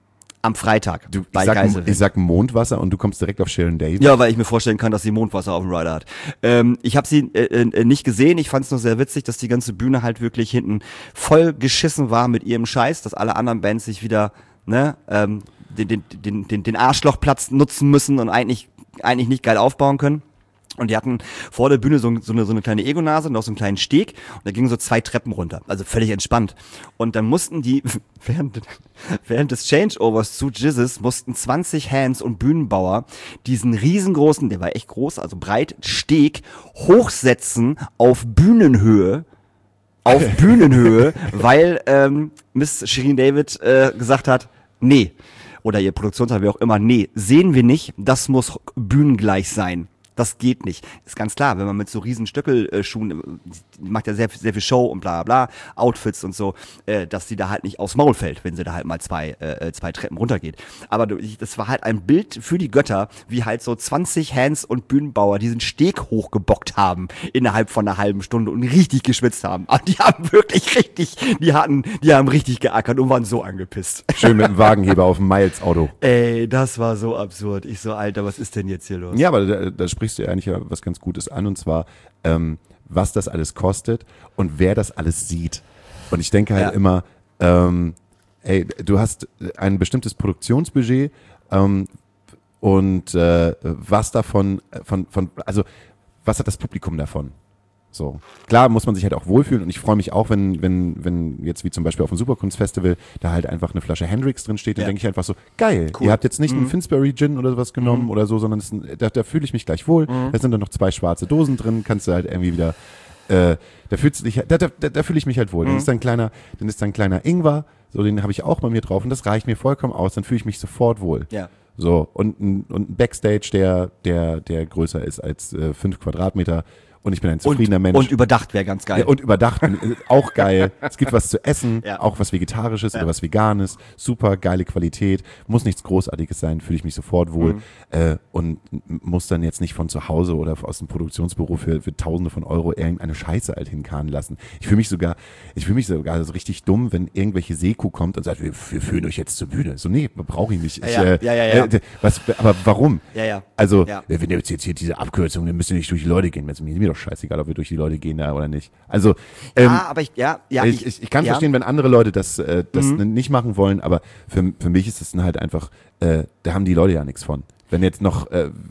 Am Freitag du, bei ich, sag, Geiselwind. ich sag Mondwasser und du kommst direkt auf Shirin David. Ja, weil ich mir vorstellen kann, dass sie Mondwasser auf dem Rider hat. Ähm, ich habe sie äh, äh, nicht gesehen. Ich fand es nur sehr witzig, dass die ganze Bühne halt wirklich hinten voll geschissen war mit ihrem Scheiß, dass alle anderen Bands sich wieder ne, ähm, den, den, den, den, den Arschlochplatz nutzen müssen und eigentlich, eigentlich nicht geil aufbauen können. Und die hatten vor der Bühne so, so, eine, so eine kleine Ego-Nase und auch so einen kleinen Steg. Und da gingen so zwei Treppen runter. Also völlig entspannt. Und dann mussten die, während, während des Changeovers zu Jizzes, mussten zwanzig Hands und Bühnenbauer diesen riesengroßen, der war echt groß, also breit, Steg hochsetzen auf Bühnenhöhe. Auf Bühnenhöhe, weil ähm, Miss Shirin David äh, gesagt hat, nee. Oder ihr Produktionsleiter, wie auch immer, nee, sehen wir nicht. Das muss bühnengleich sein. Das geht nicht. Ist ganz klar, wenn man mit so riesen Stöckelschuhen, äh, macht ja sehr, sehr viel Show und bla bla, Outfits und so, äh, dass sie da halt nicht aufs Maul fällt, wenn sie da halt mal zwei, äh, zwei Treppen runtergeht. Aber das war halt ein Bild für die Götter, wie halt so zwanzig Hands und Bühnenbauer diesen Steg hochgebockt haben innerhalb von einer halben Stunde und richtig geschwitzt haben. Aber die haben wirklich richtig, die hatten, die haben richtig geackert und waren so angepisst. Schön mit dem Wagenheber auf dem Miles-Auto. Ey, das war so absurd. Ich so, Alter, was ist denn jetzt hier los? Ja, aber da, da sprichst du ja eigentlich was ganz Gutes an, und zwar, ähm, was das alles kostet und wer das alles sieht. Und ich denke halt ja. immer, ähm, ey, du hast ein bestimmtes Produktionsbudget ähm, und äh, was davon, von, von, also was hat das Publikum davon? So. Klar muss man sich halt auch wohlfühlen, und ich freue mich auch, wenn, wenn, wenn jetzt wie zum Beispiel auf dem Superkunstfestival da halt einfach eine Flasche Hendrix drin steht, dann ja. denke ich einfach so, geil, cool. Ihr habt jetzt nicht mhm. einen Finsbury Gin oder sowas genommen mhm. oder so, sondern es ein, da, da fühle ich mich gleich wohl. Mhm. Da sind dann noch zwei schwarze Dosen drin, kannst du halt irgendwie wieder, äh, da fühlst du dich, da, da, da, da fühle ich mich halt wohl. Mhm. Dann ist da ein kleiner, dann ist da ein kleiner Ingwer, so den habe ich auch bei mir drauf, und das reicht mir vollkommen aus, dann fühle ich mich sofort wohl. Ja. So, und ein, und ein Backstage, der, der, der größer ist als äh, fünf Quadratmeter. Und ich bin ein zufriedener und, Mensch. Und überdacht wäre ganz geil. Ja, und überdacht, auch geil. Es gibt was zu essen, ja. auch was Vegetarisches ja. oder was Veganes. Super geile Qualität. Muss nichts Großartiges sein, fühle ich mich sofort wohl. Mhm. Äh, und muss dann jetzt nicht von zu Hause oder aus dem Produktionsbüro für, für Tausende von Euro irgendeine Scheiße halt hinkarren lassen. Ich fühle mich sogar, ich fühle mich sogar so richtig dumm, wenn irgendwelche Seku kommt und sagt, wir, wir führen euch jetzt zur Bühne. So, nee, brauche ich nicht. Ich, ja, äh, ja, ja, ja. Äh, was, aber warum? Ja, ja. Also, ja. wenn ihr jetzt hier diese Abkürzung, dann müsst ihr nicht durch die Leute gehen. Mir ist mir doch scheißegal, ob wir durch die Leute gehen da oder nicht. Also, ähm, ja, aber ich, ja, ja. Ich, ich, ich kann ja. verstehen, wenn andere Leute das, äh, das Mhm. nicht machen wollen, aber für, für mich ist es dann halt einfach, äh, da haben die Leute ja nichts von. Wenn jetzt noch, äh,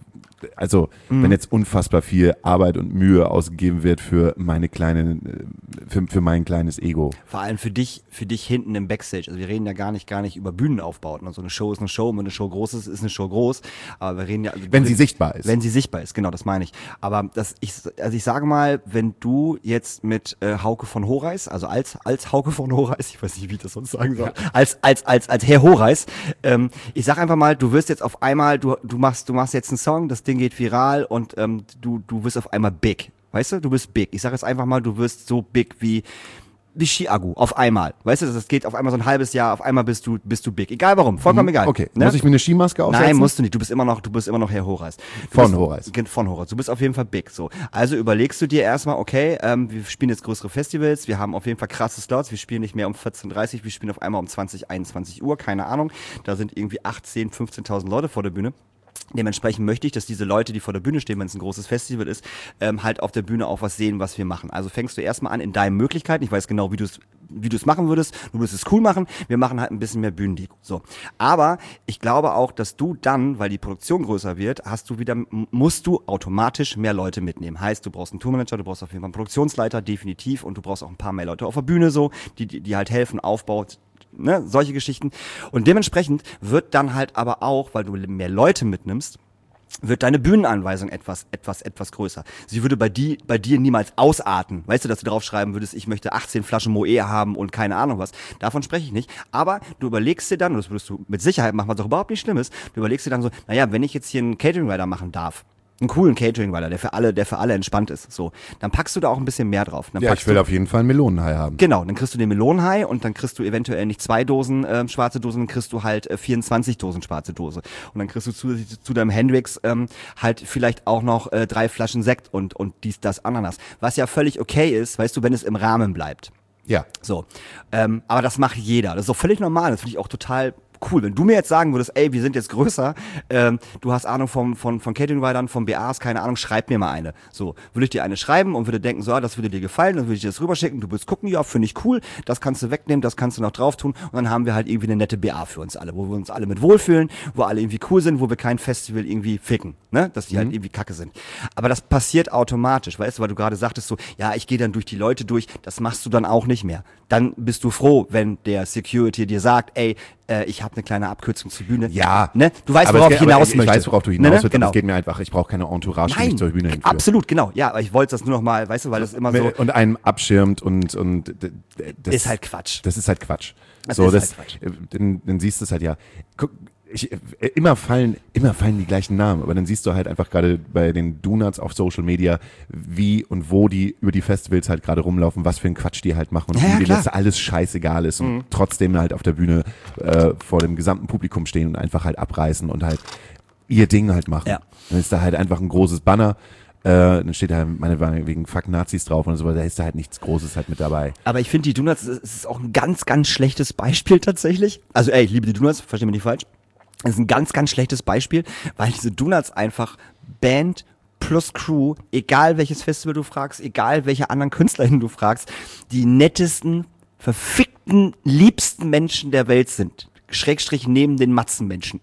also mhm. wenn jetzt unfassbar viel Arbeit und Mühe ausgegeben wird für meine kleine, für, für mein kleines Ego. Vor allem für dich, für dich hinten im Backstage. Also wir reden ja gar nicht, gar nicht über Bühnenaufbauten. Also eine Show ist eine Show, wenn eine Show groß ist, ist eine Show groß. Aber wir reden ja, also wenn sie sichtbar ist. Wenn sie sichtbar ist, genau, das meine ich. Aber das, ich, also ich sage mal, wenn du jetzt mit äh, Hauke von Horeis, also als als Hauke von Horeis, ich weiß nicht, wie ich das sonst sagen soll, ja. als als als als Herr Horeis, ähm, ich sag einfach mal, du wirst jetzt auf einmal, du du machst du machst jetzt einen Song, das Ding geht viral und ähm, du du wirst auf einmal big, weißt du, du bist big. Ich sag jetzt einfach mal, du wirst so big wie wie Chiago, auf einmal. Weißt du, das geht auf einmal so ein halbes Jahr, auf einmal bist du, bist du big. Egal warum, vollkommen egal. Okay, ne? Muss ich mir eine Skimaske aufsetzen? Nein, musst du nicht. Du bist immer noch, du bist immer noch Herr Horeis. Du von bist, Horeis. Von Horeis. Du bist auf jeden Fall big, so. Also überlegst du dir erstmal, okay, ähm, wir spielen jetzt größere Festivals, wir haben auf jeden Fall krasse Slots, wir spielen nicht mehr um vierzehn Uhr dreißig, wir spielen auf einmal um zwanzig, einundzwanzig Uhr, keine Ahnung. Da sind irgendwie achtzehn, fünfzehntausend Leute vor der Bühne. Dementsprechend möchte ich, dass diese Leute, die vor der Bühne stehen, wenn es ein großes Festival ist, ähm, halt auf der Bühne auch was sehen, was wir machen. Also fängst du erstmal an in deinen Möglichkeiten. Ich weiß genau, wie du es wie du es machen würdest. Du würdest es cool machen. Wir machen halt ein bisschen mehr Bühnendeko. So. Aber ich glaube auch, dass du dann, weil die Produktion größer wird, hast du wieder, musst du automatisch mehr Leute mitnehmen. Heißt, du brauchst einen Tourmanager, du brauchst auf jeden Fall einen Produktionsleiter, definitiv. Und du brauchst auch ein paar mehr Leute auf der Bühne so, die, die, die halt helfen, Aufbau, ne, solche Geschichten. Und dementsprechend wird dann halt aber auch, weil du mehr Leute mitnimmst, wird deine Bühnenanweisung etwas, etwas, etwas größer. Sie würde bei, die, bei dir niemals ausarten. Weißt du, dass du draufschreiben würdest, ich möchte achtzehn Flaschen Moët haben und keine Ahnung was. Davon spreche ich nicht. Aber du überlegst dir dann, und das würdest du mit Sicherheit machen, was auch überhaupt nicht schlimm ist, du überlegst dir dann so, naja, wenn ich jetzt hier einen Catering-Rider machen darf, einen coolen Catering-Rider, der für alle, der für alle entspannt ist, so, dann packst du da auch ein bisschen mehr drauf. Dann ja, ich will du, auf jeden Fall einen Melonenhai haben. Genau, dann kriegst du den Melonenhai und dann kriegst du eventuell nicht zwei Dosen äh, schwarze Dosen, dann kriegst du halt äh, vierundzwanzig Dosen schwarze Dose. Und dann kriegst du zu, zu deinem Hendrix ähm, halt vielleicht auch noch äh, drei Flaschen Sekt und, und dies, das, Ananas. Was ja völlig okay ist, weißt du, wenn es im Rahmen bleibt. Ja. So, ähm, aber das macht jeder. Das ist doch völlig normal, das finde ich auch total cool. Wenn du mir jetzt sagen würdest, ey, wir sind jetzt größer, ähm, du hast Ahnung vom, von, von Catering-Ridern, von B As, keine Ahnung, schreib mir mal eine. So, würde ich dir eine schreiben und würde denken, so, das würde dir gefallen, dann würde ich dir das rüberschicken, du würdest gucken, ja, finde ich cool, das kannst du wegnehmen, das kannst du noch drauf tun und dann haben wir halt irgendwie eine nette B A für uns alle, wo wir uns alle mit wohlfühlen, wo alle irgendwie cool sind, wo wir kein Festival irgendwie ficken, ne, dass die mhm. halt irgendwie kacke sind. Aber das passiert automatisch, weißt du, weil du gerade sagtest so, ja, ich gehe dann durch die Leute durch, das machst du dann auch nicht mehr. Dann bist du froh, wenn der Security dir sagt, ey, äh, ich habe eine kleine Abkürzung zur Bühne. Ja. Ne? Du weißt, aber worauf geht, ich hinaus ich, möchte. Ich weiß, worauf du hinaus ne, ne? willst, Genau. Es geht mir einfach, ich brauche keine Entourage, die Nein, mich zur Bühne hinführt. Absolut, genau. Ja, aber ich wollte das nur noch mal, weißt du, weil das immer so... Und einen abschirmt und... und das ist halt Quatsch. Das ist halt Quatsch. Das so, ist das, halt Quatsch. Dann, dann siehst du es halt ja. Guck, ich, immer fallen, immer fallen die gleichen Namen, aber dann siehst du halt einfach gerade bei den Donuts auf Social Media, wie und wo die über die Festivals halt gerade rumlaufen, was für ein Quatsch die halt machen und ja, wie ja, das alles scheißegal ist und mhm. trotzdem halt auf der Bühne äh, vor dem gesamten Publikum stehen und einfach halt abreißen und halt ihr Ding halt machen. Ja. Dann ist da halt einfach ein großes Banner. Äh, dann steht da meinetwegen Fuck Nazis drauf und so, da ist da halt nichts Großes halt mit dabei. Aber ich finde, die Donuts, das ist auch ein ganz, ganz schlechtes Beispiel tatsächlich. Also ey, ich liebe die Donuts, versteh mich nicht falsch. Das ist ein ganz, ganz schlechtes Beispiel, weil diese Donuts einfach Band plus Crew, egal welches Festival du fragst, egal welche anderen KünstlerInnen du fragst, die nettesten, verfickten, liebsten Menschen der Welt sind. Schrägstrich neben den Matzenmenschen.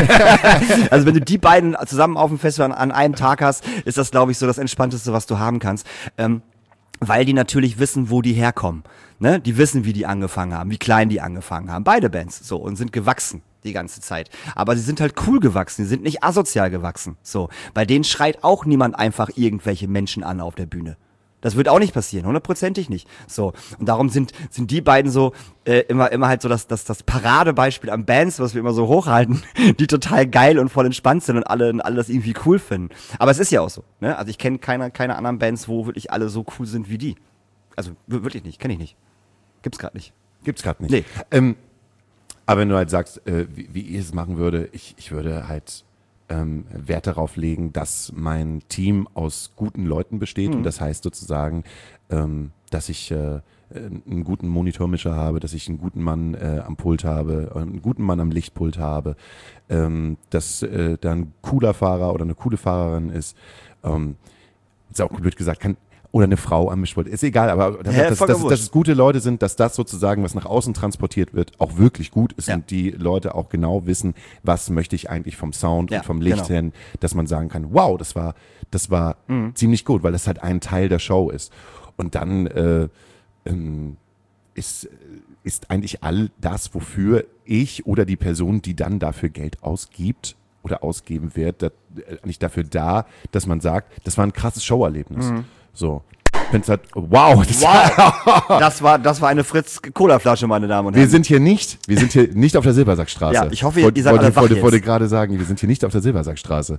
Also wenn du die beiden zusammen auf dem Festival an, an einem Tag hast, ist das, glaube ich, so das Entspannteste, was du haben kannst. Ähm, weil die natürlich wissen, wo die herkommen. Ne? Die wissen, wie die angefangen haben, wie klein die angefangen haben. Beide Bands so und sind gewachsen die ganze Zeit. Aber sie sind halt cool gewachsen, sie sind nicht asozial gewachsen. So, bei denen schreit auch niemand einfach irgendwelche Menschen an auf der Bühne. Das wird auch nicht passieren, hundertprozentig nicht. So, und darum sind sind die beiden so äh, immer immer halt so das das das Paradebeispiel an Bands, was wir immer so hochhalten, die total geil und voll entspannt sind und alle alle das irgendwie cool finden. Aber es ist ja auch so, ne? Also ich kenne keine keine anderen Bands, wo wirklich alle so cool sind wie die. Also wirklich nicht, kenne ich nicht. Gibt's gerade nicht. Gibt's gerade nicht. Nee. Ähm, aber wenn du halt sagst, äh, wie, wie ich es machen würde, ich ich würde halt Ähm, Wert darauf legen, dass mein Team aus guten Leuten besteht mhm. und das heißt sozusagen, ähm, dass ich äh, einen guten Monitormischer habe, dass ich einen guten Mann äh, am Pult habe, einen guten Mann am Lichtpult habe, ähm, dass äh, da ein cooler Fahrer oder eine coole Fahrerin ist. Ähm, ist auch blöd gesagt, kann oder eine Frau am Mischpult, ist egal, aber dass, Ja, dass, voll dass, gewusst. dass es gute Leute sind, dass das sozusagen, was nach außen transportiert wird, auch wirklich gut ist Ja. und die Leute auch genau wissen, was möchte ich eigentlich vom Sound Ja, und vom Licht genau. hin, dass man sagen kann, wow, das war, das war Mhm. ziemlich gut, weil das halt ein Teil der Show ist. Und dann äh, ähm, ist, ist eigentlich all das, wofür ich oder die Person, die dann dafür Geld ausgibt oder ausgeben wird, da, eigentlich dafür da, dass man sagt, das war ein krasses Showerlebnis. Mhm. So. Wenn's halt, wow, das Wow, das war, das war eine Fritz-Cola-Flasche, meine Damen und wir Herren. sind hier nicht, wir sind hier nicht auf der Silbersackstraße. Ja, ich hoffe, Wollt- ihr seid wollte, alle wach wollte, jetzt. wollte gerade sagen, wir sind hier nicht auf der Silbersackstraße.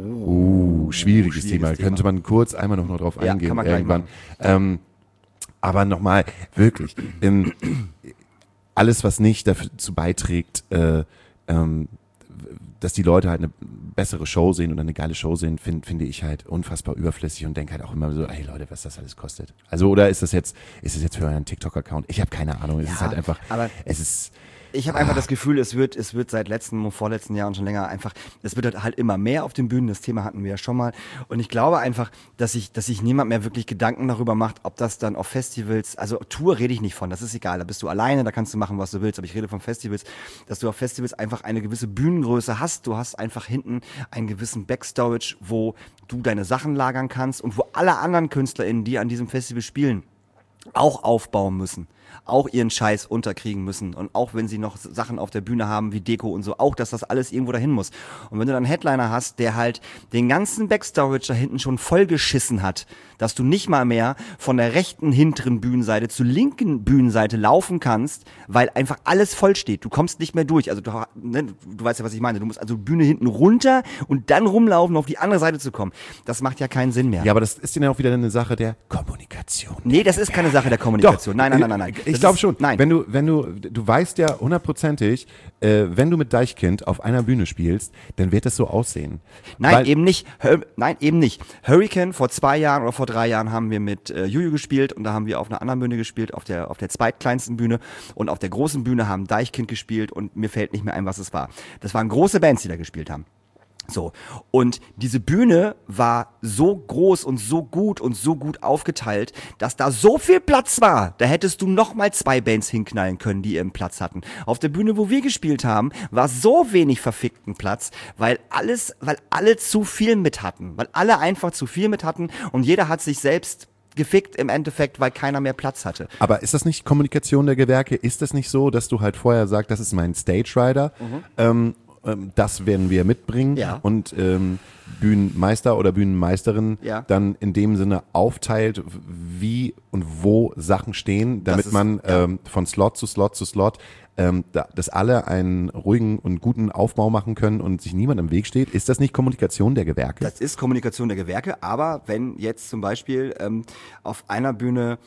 Uh, schwieriges, schwieriges Thema. Thema. Könnte man kurz einmal noch, noch drauf Ja, eingehen kann man gleich irgendwann. Ähm, aber nochmal, wirklich, ähm, alles, was nicht dazu beiträgt, äh, ähm, dass die Leute halt eine bessere Show sehen oder eine geile Show sehen, find, finde ich halt unfassbar überflüssig und denke halt auch immer so, ey Leute, was das alles kostet. Also oder ist das jetzt, ist das jetzt für euren TikTok-Account? Ich habe keine Ahnung. Es Ja, ist halt einfach, aber es ist, Ich habe einfach das Gefühl, es wird, es wird seit letzten und vorletzten Jahren schon länger einfach, es wird halt immer mehr auf den Bühnen, das Thema hatten wir ja schon mal. Und ich glaube einfach, dass sich dass sich niemand mehr wirklich Gedanken darüber macht, ob das dann auf Festivals, also Tour rede ich nicht von, das ist egal, da bist du alleine, da kannst du machen, was du willst, aber ich rede von Festivals, dass du auf Festivals einfach eine gewisse Bühnengröße hast, du hast einfach hinten einen gewissen Backstorage, wo du deine Sachen lagern kannst und wo alle anderen KünstlerInnen, die an diesem Festival spielen, auch aufbauen müssen, auch ihren Scheiß unterkriegen müssen und auch wenn sie noch Sachen auf der Bühne haben wie Deko und so, auch, dass das alles irgendwo dahin muss. Und wenn du dann einen Headliner hast, der halt den ganzen Backstorage da hinten schon vollgeschissen hat, dass du nicht mal mehr von der rechten hinteren Bühnenseite zur linken Bühnenseite laufen kannst, weil einfach alles voll steht. Du kommst nicht mehr durch. Also du, ne, du weißt ja, was ich meine. Du musst also Bühne hinten runter und dann rumlaufen, um auf die andere Seite zu kommen. Das macht ja keinen Sinn mehr. ja, aber das ist ja auch wieder eine Sache der Kommunikation. Nee, das ist keine Sache der Kommunikation. Nein, nein, nein, nein, nein. Ich Das glaube ist- schon. Nein. Wenn du, wenn du, du weißt ja hundertprozentig, äh, wenn du mit Deichkind auf einer Bühne spielst, dann wird das so aussehen. Nein, Weil, eben nicht. Hur- Nein, eben nicht. Hurricane vor zwei Jahren oder vor drei Jahren haben wir mit äh, Juju gespielt und da haben wir auf einer anderen Bühne gespielt, auf der auf der zweitkleinsten Bühne und auf der großen Bühne haben Deichkind gespielt und mir fällt nicht mehr ein, was es war. Das waren große Bands, die da gespielt haben. So. Und diese Bühne war so groß und so gut und so gut aufgeteilt, dass da so viel Platz war. Da hättest du noch mal zwei Bands hinknallen können, die ihren Platz hatten. Auf der Bühne, wo wir gespielt haben, war so wenig verfickten Platz, weil alles, weil alle zu viel mit hatten. Weil alle einfach zu viel mit hatten und jeder hat sich selbst gefickt im Endeffekt, weil keiner mehr Platz hatte. aber ist das nicht Kommunikation der Gewerke? Ist das nicht so, dass du halt vorher sagst, das ist mein Stage Rider, ähm, ähm, das werden wir mitbringen Ja. und ähm, Bühnenmeister oder Bühnenmeisterin Ja. dann in dem Sinne aufteilt, wie und wo Sachen stehen, damit ist- man ja. ähm, von Slot zu Slot zu Slot, ähm, da, dass alle einen ruhigen und guten Aufbau machen können und sich niemand im Weg steht. Ist das nicht Kommunikation der Gewerke? Das ist Kommunikation der Gewerke, aber wenn jetzt zum Beispiel ähm, auf einer Bühne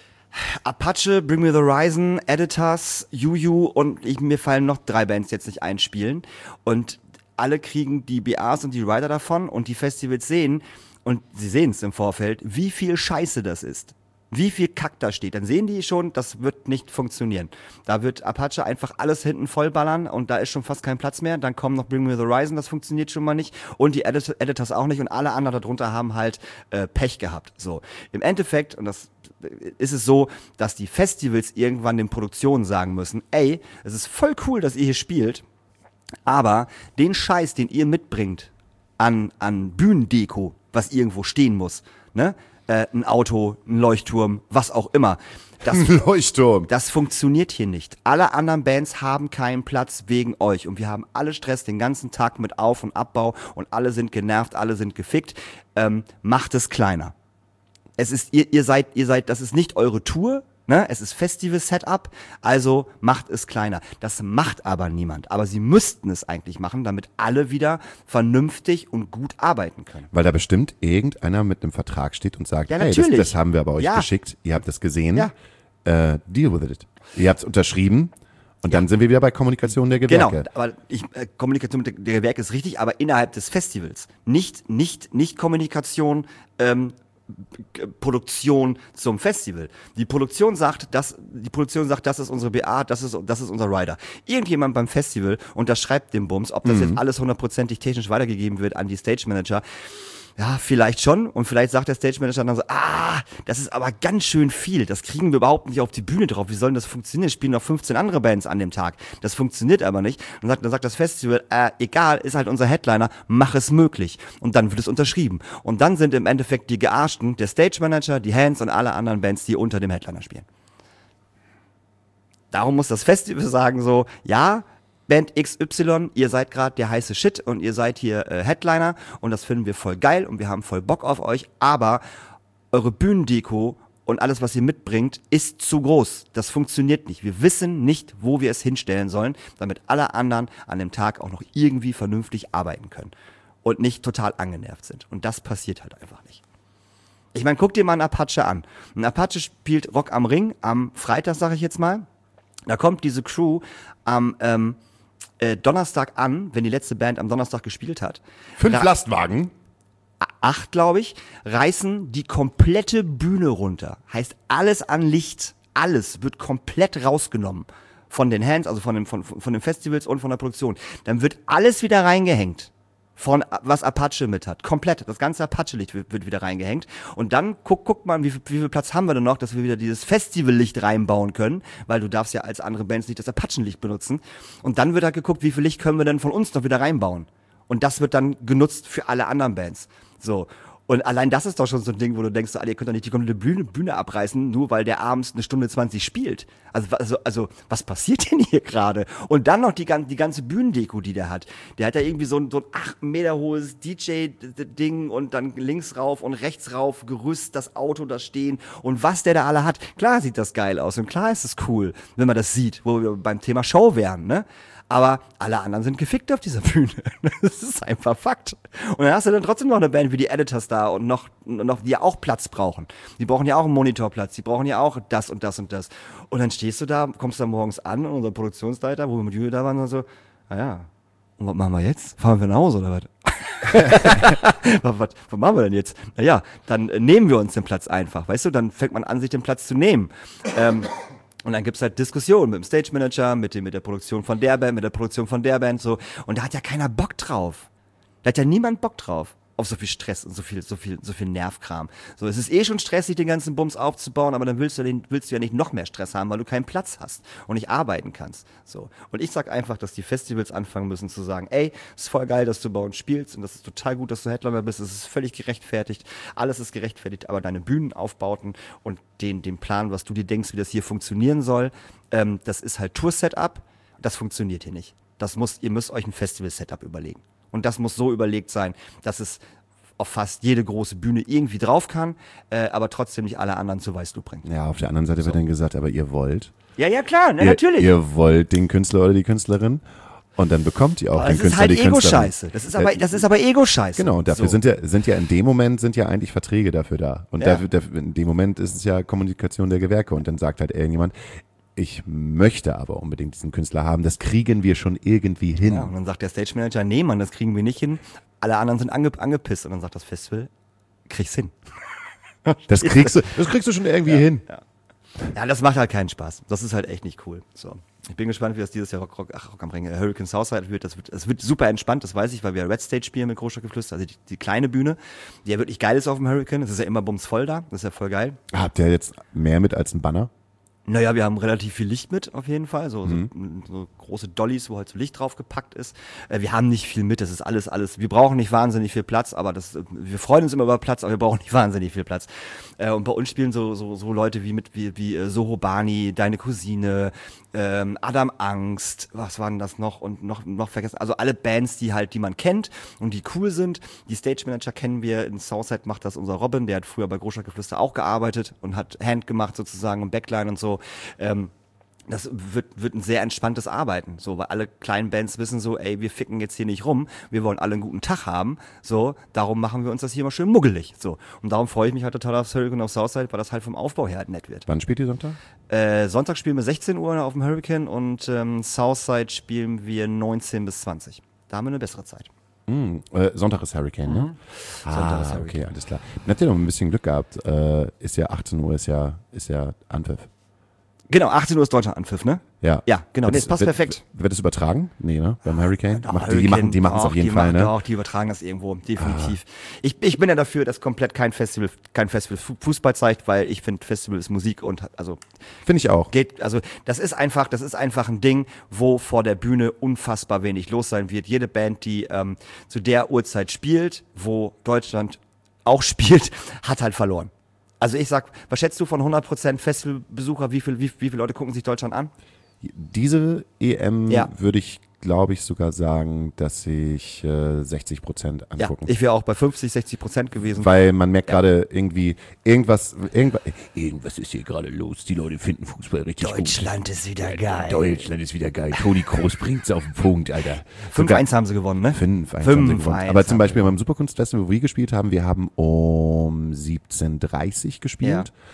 Apache, Bring Me the Horizon, Editors, Juju und ich, mir fallen noch drei Bands jetzt nicht einspielen und alle kriegen die B As und die Rider davon und die Festivals sehen und sie sehen es im Vorfeld, wie viel Scheiße das ist. Wie viel Kack da steht, dann sehen die schon, das wird nicht funktionieren. Da wird Apache einfach alles hinten vollballern und da ist schon fast kein Platz mehr. Dann kommen noch Bring Me the Horizon, das funktioniert schon mal nicht. Und die Edit- Editors auch nicht und alle anderen darunter haben halt äh, Pech gehabt. So, im Endeffekt, und das ist es so, dass die Festivals irgendwann den Produktionen sagen müssen, ey, es ist voll cool, dass ihr hier spielt, aber den Scheiß, den ihr mitbringt an, an Bühnendeko, was irgendwo stehen muss, ne? Äh, ein Auto, ein Leuchtturm, was auch immer. Das, Leuchtturm. das funktioniert hier nicht. Alle anderen Bands haben keinen Platz wegen euch und wir haben alle Stress den ganzen Tag mit Auf- und Abbau und alle sind genervt, alle sind gefickt. Ähm, macht es kleiner. Es ist, ihr, ihr seid, ihr seid, das ist nicht eure Tour, ne? Es ist Festival-Setup, also macht es kleiner. Das macht aber niemand. Aber sie müssten es eigentlich machen, damit alle wieder vernünftig und gut arbeiten können. Weil da bestimmt irgendeiner mit einem Vertrag steht und sagt, Ja, hey, das, natürlich. das haben wir aber euch Ja. geschickt, ihr habt das gesehen, Ja. äh, deal with it. Ihr habt es unterschrieben und dann sind wir wieder bei Kommunikation der Genau, Gewerke. aber ich, äh, Kommunikation mit der, der Gewerke ist richtig, aber innerhalb des Festivals. Nicht, nicht, nicht Kommunikation, ähm, G- Produktion zum Festival. Die Produktion sagt, das, die Produktion sagt, das ist unsere B A, das ist, das ist unser Rider. Irgendjemand beim Festival unterschreibt den Bums, ob das jetzt alles hundertprozentig technisch weitergegeben wird an die Stage Manager. ja, vielleicht schon. Und vielleicht sagt der Stage Manager dann so, ah, das ist aber ganz schön viel. Das kriegen wir überhaupt nicht auf die Bühne drauf. Wie soll das funktionieren? Es spielen noch fünfzehn andere Bands an dem Tag. Das funktioniert aber nicht. Dann sagt, dann sagt das Festival, äh, egal, ist halt unser Headliner, mach es möglich. Und dann wird es unterschrieben. Und dann sind im Endeffekt die Gearschten der Stage Manager, die Hands und alle anderen Bands, die unter dem Headliner spielen. Darum muss das Festival sagen so, ja, Band X Y, ihr seid gerade der heiße Shit und ihr seid hier äh, Headliner und das finden wir voll geil und wir haben voll Bock auf euch, aber eure Bühnendeko und alles, was ihr mitbringt, ist zu groß. Das funktioniert nicht. Wir wissen nicht, wo wir es hinstellen sollen, damit alle anderen an dem Tag auch noch irgendwie vernünftig arbeiten können und nicht total angenervt sind. Und das passiert halt einfach nicht. Ich meine, guck dir mal einen Apache an. Ein Apache spielt Rock am Ring am Freitag, sage ich jetzt mal. Da kommt diese Crew am ähm, äh, Donnerstag an, wenn die letzte Band am Donnerstag gespielt hat. Fünf Ra- Lastwagen. Acht, glaube ich, reißen die komplette Bühne runter. Heißt, alles an Licht, alles wird komplett rausgenommen von den Hands, also von den, von, von den Festivals und von der Produktion. Dann wird alles wieder reingehängt. Von was Apache mit hat. Komplett. Das ganze Apache-Licht wird, wird wieder reingehängt. Und dann guck, guck mal, wie viel, wie viel Platz haben wir denn noch, dass wir wieder dieses Festival-Licht reinbauen können, weil du darfst ja als andere Bands nicht das Apachen-Licht benutzen. Und dann wird halt geguckt, wie viel Licht können wir denn von uns noch wieder reinbauen. Und das wird dann genutzt für alle anderen Bands. So. Und allein das ist doch schon so ein Ding, wo du denkst, so, ihr könnt doch nicht die komplette Bühne, Bühne abreißen, nur weil der abends eine Stunde zwanzig spielt. Also, also, also was passiert denn hier gerade? Und dann noch die, die ganze Bühnendeko, die der hat. Der hat ja irgendwie so ein, so ein acht Meter hohes D J-Ding und dann links rauf und rechts rauf, Gerüst, das Auto da stehen und was der da alle hat. Klar sieht das geil aus und klar ist es cool, wenn man das sieht, wo wir beim Thema Show wären, ne? Aber alle anderen sind gefickt auf dieser Bühne. Das ist einfach Fakt. Und dann hast du dann trotzdem noch eine Band wie die Editors da und noch, noch die ja auch Platz brauchen. Die brauchen ja auch einen Monitorplatz, die brauchen ja auch das und das und das. Und dann stehst du da, kommst da morgens an und unser Produktionsleiter, wo wir mit Julia da waren, und so, naja, und was machen wir jetzt? Fahren wir nach Hause oder was? was, was? Was machen wir denn jetzt? Naja, dann äh, nehmen wir uns den Platz einfach, weißt du? Dann fängt man an, sich den Platz zu nehmen. Ähm, Und dann gibt's halt Diskussionen mit dem Stage Manager, mit dem, mit der Produktion von der Band, mit der Produktion von der Band, so. Und da hat ja keiner Bock drauf. Da hat ja niemand Bock drauf. Auf so viel Stress und so viel, so viel, so viel Nervkram. So, es ist eh schon stressig, den ganzen Bums aufzubauen, aber dann willst du, den, willst du ja nicht noch mehr Stress haben, weil du keinen Platz hast und nicht arbeiten kannst. So. Und ich sag einfach, dass die Festivals anfangen müssen zu sagen, ey, es ist voll geil, dass du bei uns spielst und das ist total gut, dass du Headliner bist, es ist völlig gerechtfertigt, alles ist gerechtfertigt, aber deine Bühnenaufbauten und den, den Plan, was du dir denkst, wie das hier funktionieren soll, ähm, das ist halt Tour-Setup, das funktioniert hier nicht. Das muss, ihr müsst euch ein Festival-Setup überlegen. Und das muss so überlegt sein, dass es auf fast jede große Bühne irgendwie drauf kann, äh, aber trotzdem nicht alle anderen zu Weißglut bringt. Ja, auf der anderen Seite so. Wird dann gesagt, aber ihr wollt. Ja, ja, klar, ne, ihr, natürlich. Ihr wollt den Künstler oder die Künstlerin und dann bekommt ihr auch aber den Künstler, die Künstlerin. Das ist halt Ego-Scheiße. Das ist aber, das ist aber Ego-Scheiße. Genau, dafür so. sind ja, sind ja in dem Moment sind ja eigentlich Verträge dafür da. Und Ja. dafür, dafür, in dem Moment ist es ja Kommunikation der Gewerke und dann sagt halt irgendjemand, ich möchte aber unbedingt diesen Künstler haben, das kriegen wir schon irgendwie hin. Ja, und dann sagt der Stage Manager, nee, Mann, das kriegen wir nicht hin. Alle anderen sind ange angepisst. Und dann sagt das Festival, krieg's hin. Das kriegst du, das kriegst du schon irgendwie ja, hin. Ja. ja, das macht halt keinen Spaß. Das ist halt echt nicht cool. So. Ich bin gespannt, wie das dieses Jahr Rock, Rock, ach, Rock am Ring, Hurricane Southside wird. Das wird, das wird super entspannt, das weiß ich, weil wir Red Stage spielen mit Großstadtgeflüster, also die, die kleine Bühne, die ja wirklich geil ist auf dem Hurricane. Es ist ja immer bumsvoll da, das ist ja voll geil. Habt ihr jetzt mehr mit als ein Banner? Naja, wir haben relativ viel Licht mit, auf jeden Fall. So, Mhm. so, so große Dollys, wo halt so Licht drauf gepackt ist. Äh, wir haben nicht viel mit, das ist alles, alles. Wir brauchen nicht wahnsinnig viel Platz, aber das, wir freuen uns immer über Platz, aber wir brauchen nicht wahnsinnig viel Platz. Äh, und bei uns spielen so, so, so Leute wie mit, wie, wie äh, Soho Bani, Deine Cousine, ähm, Adam Angst, was waren das noch und noch, noch vergessen. Also alle Bands, die halt, die man kennt und die cool sind. Die Stage Manager kennen wir. In Southside macht das unser Robin, der hat früher bei Großstadtgeflüster auch gearbeitet und hat Hand gemacht sozusagen und Backline und so. Ähm, das wird, wird ein sehr entspanntes Arbeiten, so, weil alle kleinen Bands wissen so, ey, wir ficken jetzt hier nicht rum, wir wollen alle einen guten Tag haben, so, darum machen wir uns das hier mal schön muggelig, so. Und darum freue ich mich halt total auf Hurricane auf Southside, weil das halt vom Aufbau her halt nett wird. Wann spielt ihr Sonntag? Äh, Sonntag spielen wir sechzehn Uhr auf dem Hurricane und ähm, Southside spielen wir neunzehn bis zwanzig. Da haben wir eine bessere Zeit. Mm, äh, Sonntag ist Hurricane, ne? Mhm. Ah, Sonntag ist Hurricane. okay, alles klar. Dann habt ihr noch ein bisschen Glück gehabt. Äh, ist ja achtzehn Uhr, ist ja, ist ja Anpfiff. Genau, achtzehn Uhr ist Deutschland Anpfiff, ne? Ja. Ja, genau. Wird Nee, das, das passt wird, perfekt. Wird das übertragen? Nee, ne? Beim Hurricane? Doch, Macht, die, die machen die machen es auf jeden die Fall, machen, ne? Doch, die übertragen das irgendwo, definitiv. Ah. Ich, ich bin ja dafür, dass komplett kein Festival, kein Festival Fußball zeigt, weil ich finde, Festival ist Musik und also finde ich auch. Geht, also das ist einfach, das ist einfach ein Ding, wo vor der Bühne unfassbar wenig los sein wird. Jede Band, die ähm, zu der Uhrzeit spielt, wo Deutschland auch spielt, hat halt verloren. Also ich sag, was schätzt du von hundert Prozent Festivalbesucher, wie viel, wie, wie viele Leute gucken sich Deutschland an? Diese E M ja. würde ich, glaube ich, sogar sagen, dass sich äh, sechzig Prozent angucken. Ja, ich wäre auch bei fünfzig, sechzig Prozent gewesen. Weil man merkt ja. gerade irgendwie, irgendwas, irgendwas, irgendwas ist hier gerade los. Die Leute finden Fußball richtig Deutschland gut. Deutschland ist wieder geil. Deutschland ist wieder geil. Toni Kroos bringt's auf den Punkt, Alter. fünf eins haben sie gewonnen, ne? fünf eins haben sie gewonnen. Aber zum Beispiel beim Superkunstfestival, wo wir gespielt haben, wir haben um siebzehn Uhr dreißig gespielt. Ja.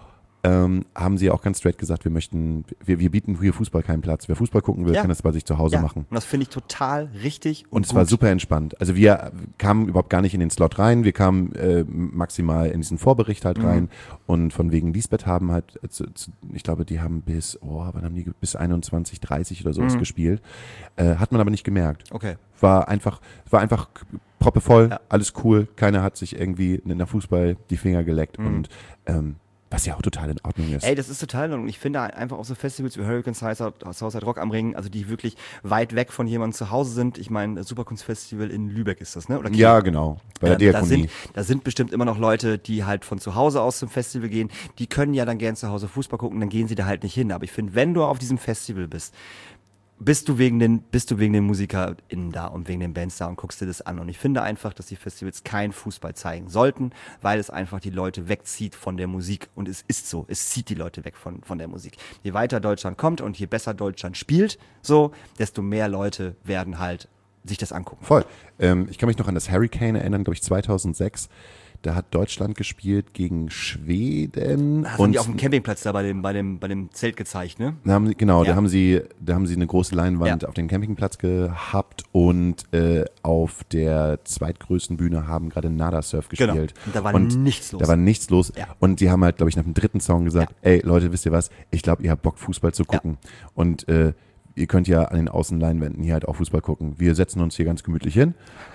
Ähm, haben sie auch ganz straight gesagt, wir möchten, wir, wir bieten hier Fußball keinen Platz. Wer Fußball gucken will, ja. kann das bei sich zu Hause ja. machen. Und das finde ich total richtig und, und es gut. war super entspannt. Also wir kamen überhaupt gar nicht in den Slot rein, wir kamen äh, maximal in diesen Vorbericht halt rein mhm. und von wegen Lisbeth haben halt, äh, zu, zu, ich glaube, die haben bis, oh, wann haben die bis einundzwanzig Uhr dreißig oder sowas mhm. gespielt. Äh, hat man aber nicht gemerkt. Okay. War einfach, war einfach proppevoll, ja. alles cool, keiner hat sich irgendwie in der Fußball die Finger geleckt mhm. und ähm, was ja auch total in Ordnung ist. Ey, das ist total in Ordnung. Ich finde einfach auch so Festivals wie Hurricane Southside Rock am Ring, also die wirklich weit weg von jemandem zu Hause sind. Ich meine, Superkunstfestival in Lübeck ist das, ne? Oder ja, genau. Bei der ähm, Diakonie. Da sind, da sind bestimmt immer noch Leute, die halt von zu Hause aus zum Festival gehen. Die können ja dann gern zu Hause Fußball gucken, dann gehen sie da halt nicht hin. Aber ich finde, wenn du auf diesem Festival bist, bist du wegen den, bist du wegen den MusikerInnen da und wegen den Bands da und guckst dir das an. Und ich finde einfach, dass die Festivals kein Fußball zeigen sollten, weil es einfach die Leute wegzieht von der Musik. Und es ist so, es zieht die Leute weg von, von der Musik. Je weiter Deutschland kommt und je besser Deutschland spielt, so, desto mehr Leute werden halt sich das angucken. Voll. Ähm, ich kann mich noch an das Hurricane erinnern, glaube ich, zweitausendsechs. Da hat Deutschland gespielt gegen Schweden. Das haben die auf dem Campingplatz da bei dem, bei dem, bei dem Zelt gezeigt, ne? Da haben, genau, ja. da haben sie, da haben sie eine große Leinwand ja. auf dem Campingplatz gehabt und äh, auf der zweitgrößten Bühne haben gerade Nada Surf gespielt. Genau. Und da war und nichts los. Da war nichts los. Ja. Und die haben halt, glaube ich, nach dem dritten Song gesagt, ja. ey Leute, wisst ihr was? Ich glaube, ihr habt Bock, Fußball zu gucken. Ja. Und äh, ihr könnt ja an den Außenleinwänden hier halt auch Fußball gucken. Wir setzen uns hier ganz gemütlich hin.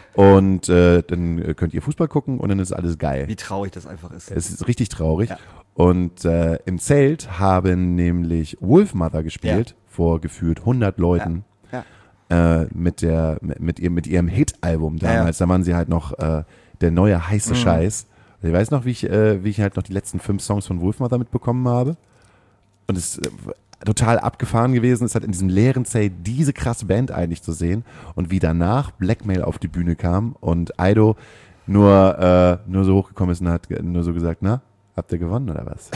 Und äh, dann könnt ihr Fußball gucken und dann ist alles geil. Wie traurig das einfach ist. Es ist richtig traurig. Ja. Und äh, im Zelt haben nämlich Wolfmother gespielt, ja. vor gefühlt hundert Leuten, ja. Ja. Äh, mit, der, mit, mit, ihrem, mit ihrem Hit-Album damals. Ja, ja. Da waren sie halt noch äh, der neue heiße mhm. Scheiß. Ich weiß noch, wie ich, äh, wie ich halt noch die letzten fünf Songs von Wolfmother mitbekommen habe. Und es äh, total abgefahren gewesen ist, halt in diesem leeren Zelt diese krasse Band eigentlich zu sehen und wie danach Blackmail auf die Bühne kam und Aido nur, äh, nur so hochgekommen ist und hat nur so gesagt, na, habt ihr gewonnen oder was?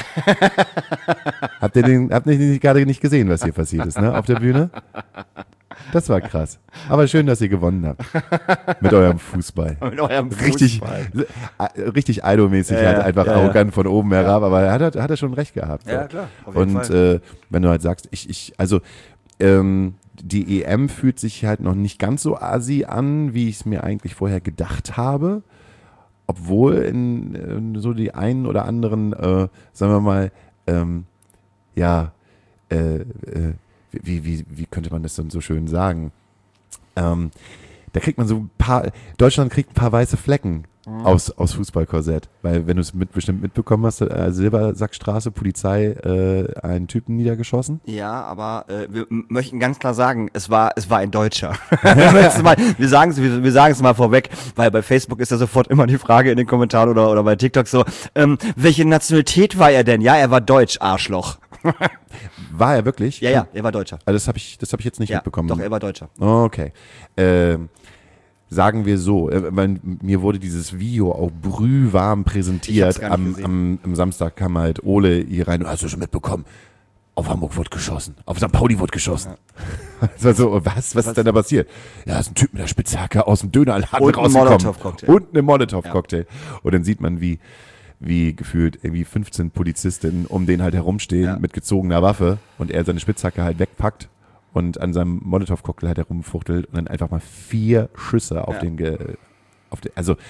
habt ihr den, habt ihr nicht, gerade nicht gesehen, was hier passiert ist, ne, auf der Bühne? Das war krass. Aber schön, dass ihr gewonnen habt. Mit eurem Fußball. Mit eurem Fußball. Richtig, richtig Aido-mäßig, ja, halt ja, einfach ja, arrogant ja. von oben herab, aber er hat, hat er schon recht gehabt. So. Ja, klar. Auf jeden Und Fall. Äh, wenn du halt sagst, ich, ich, also ähm, die E M fühlt sich halt noch nicht ganz so assi an, wie ich es mir eigentlich vorher gedacht habe. Obwohl in, in so die einen oder anderen, äh, sagen wir mal, ähm, ja, äh, äh, Wie, wie, wie könnte man das dann so schön sagen? Ähm, da kriegt man so ein paar, Deutschland kriegt ein paar weiße Flecken mhm. aus, aus Fußballkorsett. Weil wenn du es mit, bestimmt mitbekommen hast, äh, Silbersackstraße, Polizei, äh, einen Typen niedergeschossen. Ja, aber äh, wir m- möchten ganz klar sagen, es war, es war ein Deutscher. wir sagen es wir, wir sagen es mal vorweg, weil bei Facebook ist ja sofort immer die Frage in den Kommentaren oder, oder bei TikTok so, ähm, welche Nationalität war er denn? Ja, er war Deutsch, Arschloch. War er wirklich? Ja, ja, er war Deutscher. Also das habe ich, das hab ich jetzt nicht ja, mitbekommen. Doch, er war Deutscher. Okay. Ähm, sagen wir so, äh, weil mir wurde dieses Video auch brühwarm präsentiert. Am, am, am Samstag kam halt Ole hier rein. Hast du schon mitbekommen? Auf Hamburg wurde geschossen. Auf Sankt Pauli wurde geschossen. Ja. Das war so, was, was, was ist denn da passiert? Ja, das ist ein Typ mit der Spitzhacke aus dem Dönerladen rausgekommen. Und ein Molotow-Cocktail. Und eine Molotow-Cocktail. Ja. Und dann sieht man, wie wie gefühlt irgendwie fünfzehn Polizistinnen um den halt herumstehen ja. mit gezogener Waffe und er seine Spitzhacke halt wegpackt und an seinem Molotow-Cocktail halt herumfuchtelt und dann einfach mal vier Schüsse auf ja. den, ge, auf den, also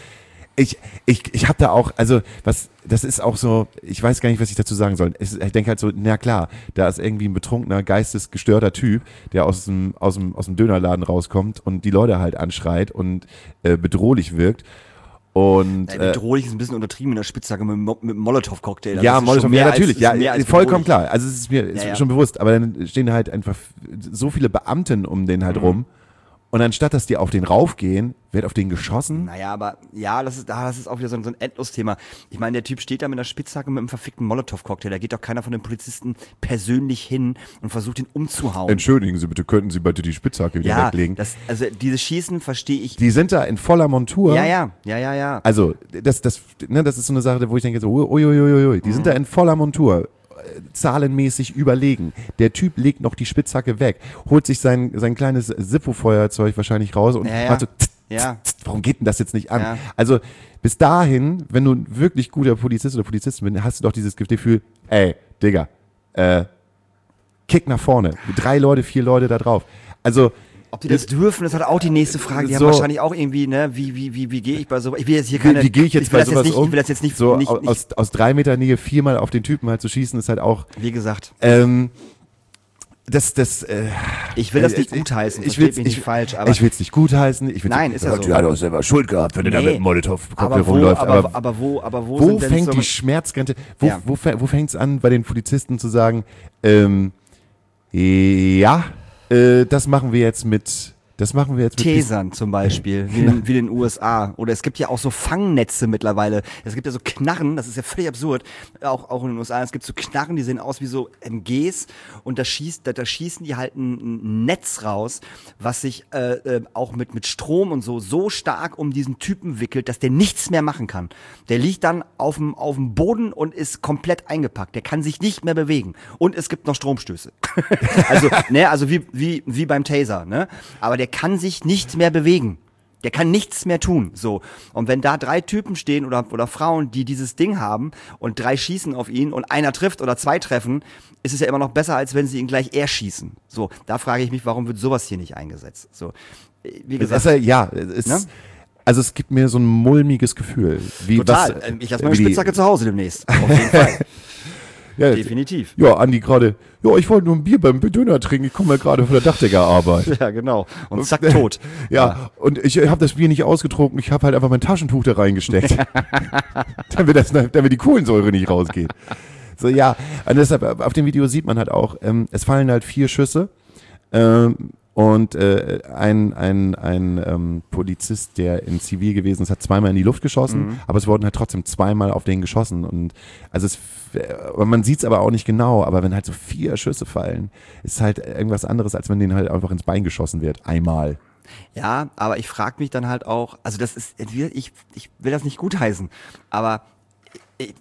Ich, ich, ich habe da auch, also was, das ist auch so, ich weiß gar nicht, was ich dazu sagen soll. Ich, ich denke halt so, na klar, da ist irgendwie ein betrunkener, geistesgestörter Typ, der aus dem, aus dem, aus dem Dönerladen rauskommt und die Leute halt anschreit und äh, bedrohlich wirkt. Und, ja, bedrohlich ist ein bisschen untertrieben in der Spitzhacke mit, mit einem Molotow-Cocktail. Ja, Molotow, ja, natürlich, ja, vollkommen klar. Also es ist mir ja, ist ja. schon bewusst, aber dann stehen halt einfach so viele Beamten um den halt mhm. rum. Und anstatt, dass die auf den raufgehen, wird auf den geschossen. Naja, aber ja, das ist, das ist auch wieder so ein, so ein Endlos-Thema. Ich meine, der Typ steht da mit einer Spitzhacke mit einem verfickten Molotow-Cocktail. Da geht doch keiner von den Polizisten persönlich hin und versucht ihn umzuhauen. Entschuldigen Sie bitte, könnten Sie bitte die Spitzhacke wieder ja, weglegen? Das, also dieses Schießen verstehe ich. Die sind da in voller Montur. Ja, ja, ja, ja, ja. Also das, das, ne, das ist so eine Sache, wo ich denke so, uiuiuiui, die mhm. sind da in voller Montur. Zahlenmäßig überlegen. Der Typ legt noch die Spitzhacke weg, holt sich sein, sein kleines Zippo-Feuerzeug wahrscheinlich raus und ja, ja. macht so, tzt, ja. tzt, tzt, warum geht denn das jetzt nicht an? Ja. Also bis dahin, wenn du ein wirklich guter Polizist oder Polizistin bist, hast du doch dieses Gefühl, ey, Digga, äh, Kick nach vorne. Drei Leute, vier Leute da drauf. Also ob die das dürfen, das hat auch die nächste Frage. Die so, haben wahrscheinlich auch irgendwie, ne, wie, wie, wie, wie gehe ich bei sowas? Ich will jetzt hier keine. Wie, wie gehe ich jetzt ich will bei das sowas jetzt nicht, um? Ich will das jetzt nicht, so nicht, nicht aus, aus drei Meter Nähe viermal auf den Typen halt zu schießen, ist halt auch. Wie gesagt. Ähm, das, das, äh, ich will das nicht äh, gutheißen, ich will es nicht nicht falsch, aber. Ich will es nicht gutheißen. Ich Nein, ist ja so. Du hast auch selber Schuld gehabt, wenn nee, du da mit dem Molotow-Cocktail aber rumläufst. Aber, aber, aber wo, aber wo, wo sind denn fängt so die Schmerzgrenze, wo, ja. wo, wo fängt es an, bei den Polizisten zu sagen, ähm, ja, äh, das machen wir jetzt mit, das machen wir jetzt mit Tasern zum Beispiel, wie in, wie in den U S A. Oder es gibt ja auch so Fangnetze mittlerweile. Es gibt ja so Knarren, das ist ja völlig absurd, auch, auch in den U S A. Es gibt so Knarren, die sehen aus wie so M Gs und da, schießt, da, da schießen die halt ein, ein Netz raus, was sich äh, äh, auch mit, mit Strom und so so stark um diesen Typen wickelt, dass der nichts mehr machen kann. Der liegt dann auf dem, auf dem Boden und ist komplett eingepackt. Der kann sich nicht mehr bewegen. Und es gibt noch Stromstöße. also, ne, also wie, wie, wie beim Taser, ne? Aber der kann sich nicht mehr bewegen. Der kann nichts mehr tun. So. Und wenn da drei Typen stehen oder, oder Frauen, die dieses Ding haben und drei schießen auf ihn und einer trifft oder zwei treffen, ist es ja immer noch besser, als wenn sie ihn gleich erschießen. So, da frage ich mich, warum wird sowas hier nicht eingesetzt? So, wie gesagt. Also, ja, es, ne? Also es gibt mir so ein mulmiges Gefühl. Wie, Total. Was, ich lasse meine Spitzhacke zu Hause demnächst. Auf jeden Fall. Ja, definitiv. Ja, Andi gerade, ja, ich wollte nur ein Bier beim Döner trinken, ich komme ja gerade von der Dachdeckerarbeit. Ja, genau. Und zack, tot. Ja, ja. Und ich habe das Bier nicht ausgetrunken, ich habe halt einfach mein Taschentuch da reingesteckt, damit, das, damit die Kohlensäure nicht rausgeht. So, ja, und deshalb, auf dem Video sieht man halt auch, ähm, es fallen halt vier Schüsse, ähm, und äh, ein, ein, ein ähm, Polizist, der in Zivil gewesen ist, hat zweimal in die Luft geschossen, mhm. aber es wurden halt trotzdem zweimal auf den geschossen. Und also es, man sieht es aber auch nicht genau, aber wenn halt so vier Schüsse fallen, ist halt irgendwas anderes, als wenn denen halt einfach ins Bein geschossen wird. Einmal. Ja, aber ich frage mich dann halt auch, also das ist, ich, ich will das nicht gutheißen, aber ich,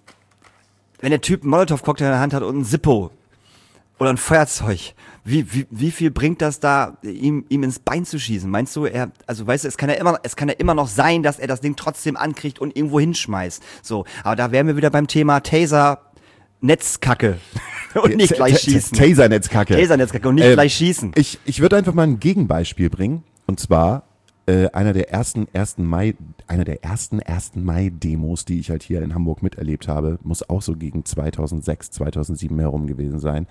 wenn der Typ einen Molotow-Cocktail in der Hand hat und ein Zippo oder ein Feuerzeug, Wie, wie, wie viel bringt das da, ihm, ihm ins Bein zu schießen? Meinst du, er, also weißt du, es kann ja immer, es kann ja immer noch sein, dass er das Ding trotzdem ankriegt und irgendwo hinschmeißt. So, aber da wären wir wieder beim Thema Taser, Netzkacke und nicht gleich schießen. Taser-Netzkacke. Taser-Netzkacke und nicht äh, gleich schießen. Ich, ich würde einfach mal ein Gegenbeispiel bringen, und zwar äh, einer der ersten ersten Mai, einer der ersten ersten Mai-Demos, die ich halt hier in Hamburg miterlebt habe, muss auch so gegen zweitausendsechs, zweitausendsieben herum gewesen sein.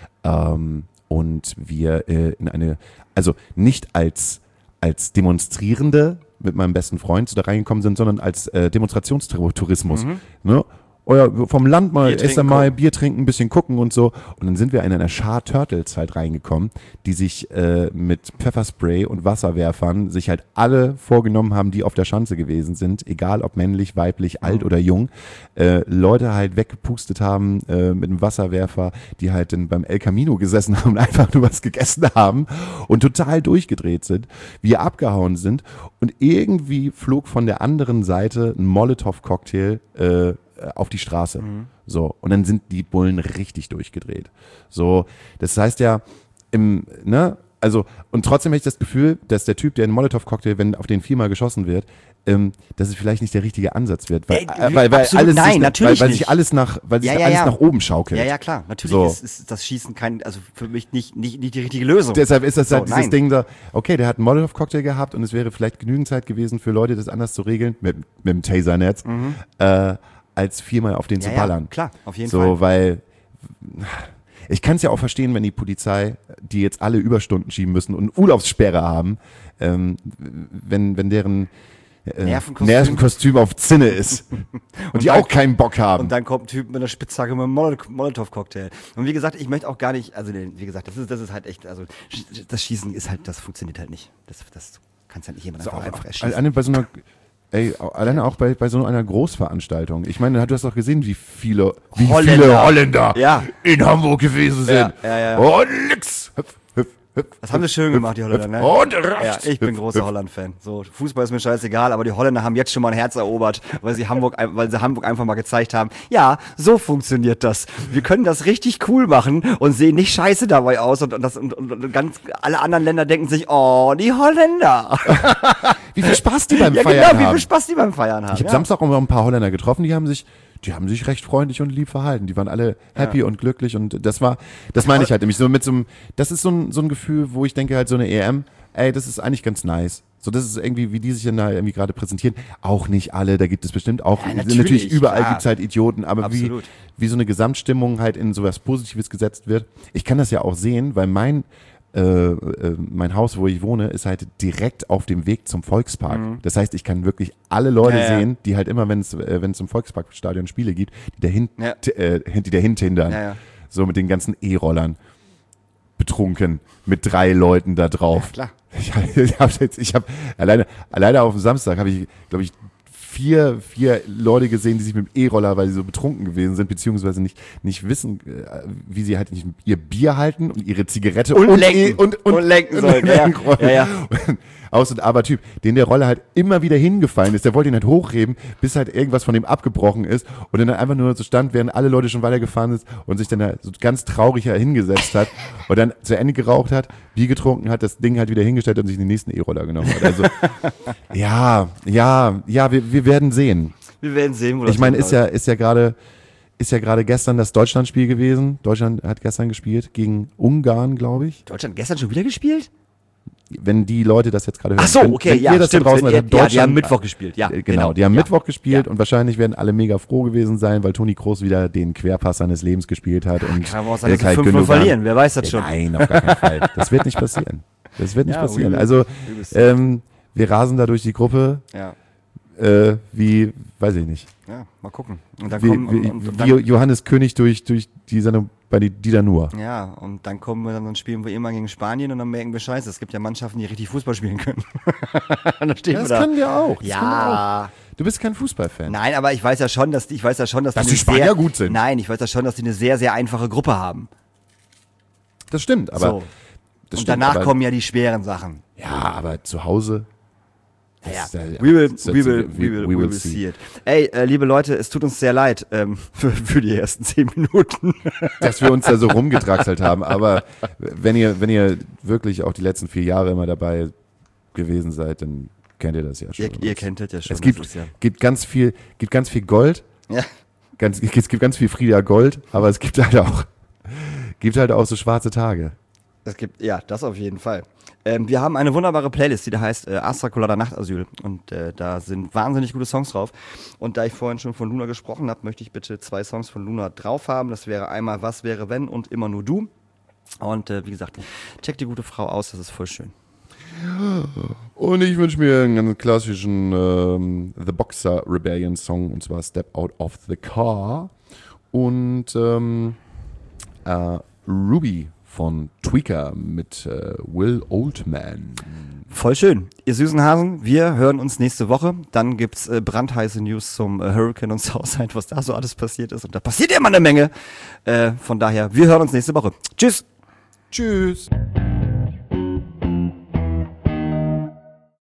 Ähm, und wir äh, in eine, also nicht als, als Demonstrierende mit meinem besten Freund da reingekommen sind, sondern als äh, Demonstrationstourismus. Mhm. Ne? Oh ja, vom Land mal erst einmal Bier trinken, ein bisschen gucken und so. Und dann sind wir in einer Schar Turtles halt reingekommen, die sich äh, mit Pfefferspray und Wasserwerfern sich halt alle vorgenommen haben, die auf der Schanze gewesen sind, egal ob männlich, weiblich, alt oder jung, äh, Leute halt weggepustet haben äh, mit einem Wasserwerfer, die halt dann beim El Camino gesessen haben und einfach nur was gegessen haben und total durchgedreht sind, wir abgehauen sind und irgendwie flog von der anderen Seite ein Molotow-Cocktail äh, auf die Straße. Mhm. So, und dann sind die Bullen richtig durchgedreht. So, das heißt ja, im, ne, also, und trotzdem habe ich das Gefühl, dass der Typ, der einen Molotow-Cocktail, wenn auf den viermal geschossen wird, ähm, dass es vielleicht nicht der richtige Ansatz wird, weil, Ey, äh, weil, weil absolut, alles nein, sich, natürlich weil, weil sich nicht. alles nach, weil sich Ja, ja, alles ja. nach oben schaukelt. Ja, ja, klar. Natürlich So. ist, ist das Schießen kein, also für mich nicht, nicht, nicht die richtige Lösung. Deshalb ist das So, halt dieses nein. Ding da, okay, der hat einen Molotow-Cocktail gehabt und es wäre vielleicht genügend Zeit gewesen für Leute, das anders zu regeln, mit, mit dem Tasernetz, Mhm. äh, als viermal auf den Ja, zu ja, ballern. klar, auf jeden so, Fall. weil ich kann es ja auch verstehen, wenn die Polizei, die jetzt alle Überstunden schieben müssen und Urlaubssperre haben, ähm, wenn, wenn deren äh, Nervenkostüm. Nervenkostüm auf Zinne ist und, die dann- auch keinen Bock haben. Und dann kommt ein Typ mit einer Spitzhacke mit einem Mol- Molotow-Cocktail. Und wie gesagt, ich möchte auch gar nicht, also wie gesagt, das ist, das ist halt echt, also sch- das Schießen ist halt, das funktioniert halt nicht. Das, das kannst halt nicht jemand einfach, einfach erschießen. Alleine bei so einer, ey, alleine auch bei, bei so einer Großveranstaltung. Ich meine, du hast doch gesehen, wie viele, wie Holländer. viele Holländer Ja. in Hamburg gewesen sind. Ja, ja, ja. Und nix. Hüpf, hüpf, hüpf. Das haben sie schön gemacht, die Holländer, ne? Und Ja, raft. ich bin Hüpf, großer hüpf. Holland-Fan. So, Fußball ist mir scheißegal, aber die Holländer haben jetzt schon mal ein Herz erobert, weil sie Hamburg, ein- weil sie Hamburg einfach mal gezeigt haben, ja, so funktioniert das. Wir können das richtig cool machen und sehen nicht scheiße dabei aus und, und, das, und, und, und ganz, alle anderen Länder denken sich, oh, die Holländer. Wie viel Spaß die beim Ja, Feiern genau, wie haben. viel Spaß die beim Feiern haben. Ich habe ja. Samstag auch mal ein paar Holländer getroffen, die haben sich, die haben sich recht freundlich und lieb verhalten. Die waren alle happy Ja. und glücklich und das war, das meine ich halt nämlich so mit so einem, das ist so ein, so ein Gefühl, wo ich denke halt so eine E M, ey, das ist eigentlich ganz nice. So, das ist irgendwie, wie die sich dann da irgendwie gerade präsentieren. Auch nicht alle, da gibt es bestimmt auch, Ja, natürlich, natürlich, überall klar. gibt's halt Idioten, aber wie, Absolut. wie so eine Gesamtstimmung halt in sowas Positives gesetzt wird. Ich kann das ja auch sehen, weil mein, äh, äh, mein Haus, wo ich wohne, ist halt direkt auf dem Weg zum Volkspark. Das heißt, ich kann wirklich alle Leute Ja, ja. sehen, die halt immer, wenn es äh, wenn es im Volksparkstadion Spiele gibt, die dahin, Ja. t- äh, hin- die dahin tindern. Ja, ja. So mit den ganzen E-Rollern. Betrunken. Mit drei Leuten da drauf. klar. Ich habe ich hab jetzt, ich habe alleine, alleine auf dem Samstag habe ich, glaube ich, vier, vier Leute gesehen, die sich mit dem E-Roller, weil sie so betrunken gewesen sind, beziehungsweise nicht, nicht wissen, äh, wie sie halt nicht ihr Bier halten und ihre Zigarette Und E- lenken. und, und, Und lenken sollen, ja. Lenkrollen. Ja, ja. Und Aus und aber Typ, den der Roller halt immer wieder hingefallen ist, der wollte ihn halt hochheben, bis halt irgendwas von ihm abgebrochen ist und dann einfach nur so stand, während alle Leute schon weitergefahren sind und sich dann da so ganz traurig hingesetzt hat und dann zu Ende geraucht hat, Bier getrunken hat, das Ding halt wieder hingestellt und sich den nächsten E-Roller genommen hat. Also ja, ja, ja, wir, wir werden sehen. Wir werden sehen, wo das Ich meine, hinläuft. ist ja, ist ja gerade, ist ja gerade gestern das Deutschlandspiel gewesen. Deutschland hat gestern gespielt gegen Ungarn, glaube ich. Deutschland gestern schon wieder gespielt? Wenn die Leute das jetzt gerade hören. Ach so, wenn, okay, wenn ja, ihr das stimmt. da draußen Wenn hört, ihr- hat ja, die Deutschland, haben Mittwoch gespielt, ja, Äh, Genau, genau. die haben Ja. Mittwoch gespielt Ja. und wahrscheinlich werden alle mega froh gewesen sein, weil Toni Kroos wieder den Querpass seines Lebens gespielt hat. Und Kann aber auch sein, dass Ilkay sie fünf null Gündogan- verlieren, wer weiß das schon. Nein, auf gar keinen Fall. Das wird nicht passieren. Das wird nicht Ja, passieren. we will- Also, we will see. ähm, wir rasen da durch die Gruppe, Ja, äh, wie, weiß ich nicht. ja, mal gucken. Und dann Wie, kommen, wie, und, und wie dann, Johannes König durch, durch die Sendung bei die Dieter Nuhr. ja, und dann kommen wir, dann spielen wir immer gegen Spanien und dann merken wir Scheiße. Es gibt ja Mannschaften, die richtig Fußball spielen können. Und dann stehen Das wir da. können wir auch. Das können wir Ja. auch. Du bist kein Fußballfan. Nein, aber ich weiß ja schon, dass die, ich weiß ja schon, dass, Dass die, die eine Spanier sehr, gut sind. Nein, ich weiß ja schon, dass die eine sehr, sehr einfache Gruppe haben. Das stimmt, aber. so. Das Und stimmt, danach aber, kommen ja die schweren Sachen. Ja, aber zu Hause. Ja, das ist ja- we will, das ist we ja- will, we will, we will see it. Ey, äh, liebe Leute, es tut uns sehr leid ähm, für, für die ersten zehn Minuten. Dass wir uns da so rumgedraxelt haben. Aber wenn ihr, wenn ihr wirklich auch die letzten vier Jahre immer dabei gewesen seid, dann kennt ihr das ja schon. ihr, ihr kennt das ja schon. es gibt, das ist ja, gibt ganz viel, gibt ganz viel Gold. ja. Ganz, es gibt ganz viel Frida Gold, aber es gibt halt auch, gibt halt auch so schwarze Tage. Es gibt, ja, das auf jeden Fall. Ähm, wir haben eine wunderbare Playlist, die da heißt äh, Astra Colada Nachtasyl. Und äh, da sind wahnsinnig gute Songs drauf. Und da ich vorhin schon von Luna gesprochen habe, möchte ich bitte zwei Songs von Luna drauf haben. Das wäre einmal Was wäre wenn und Immer nur du. Und äh, wie gesagt, check die gute Frau aus, das ist voll schön. Und ich wünsche mir einen ganz klassischen ähm, The Boxer Rebellion Song, und zwar Step Out of the Car. Und ähm, äh, Ruby von Tweaker mit äh, Will Oldman. Voll schön. Ihr süßen Hasen, wir hören uns nächste Woche. Dann gibt's äh, brandheiße News zum äh, Hurricane und Southside, was da so alles passiert ist. Und da passiert immer eine Menge. Äh, von daher, wir hören uns nächste Woche. Tschüss. Tschüss.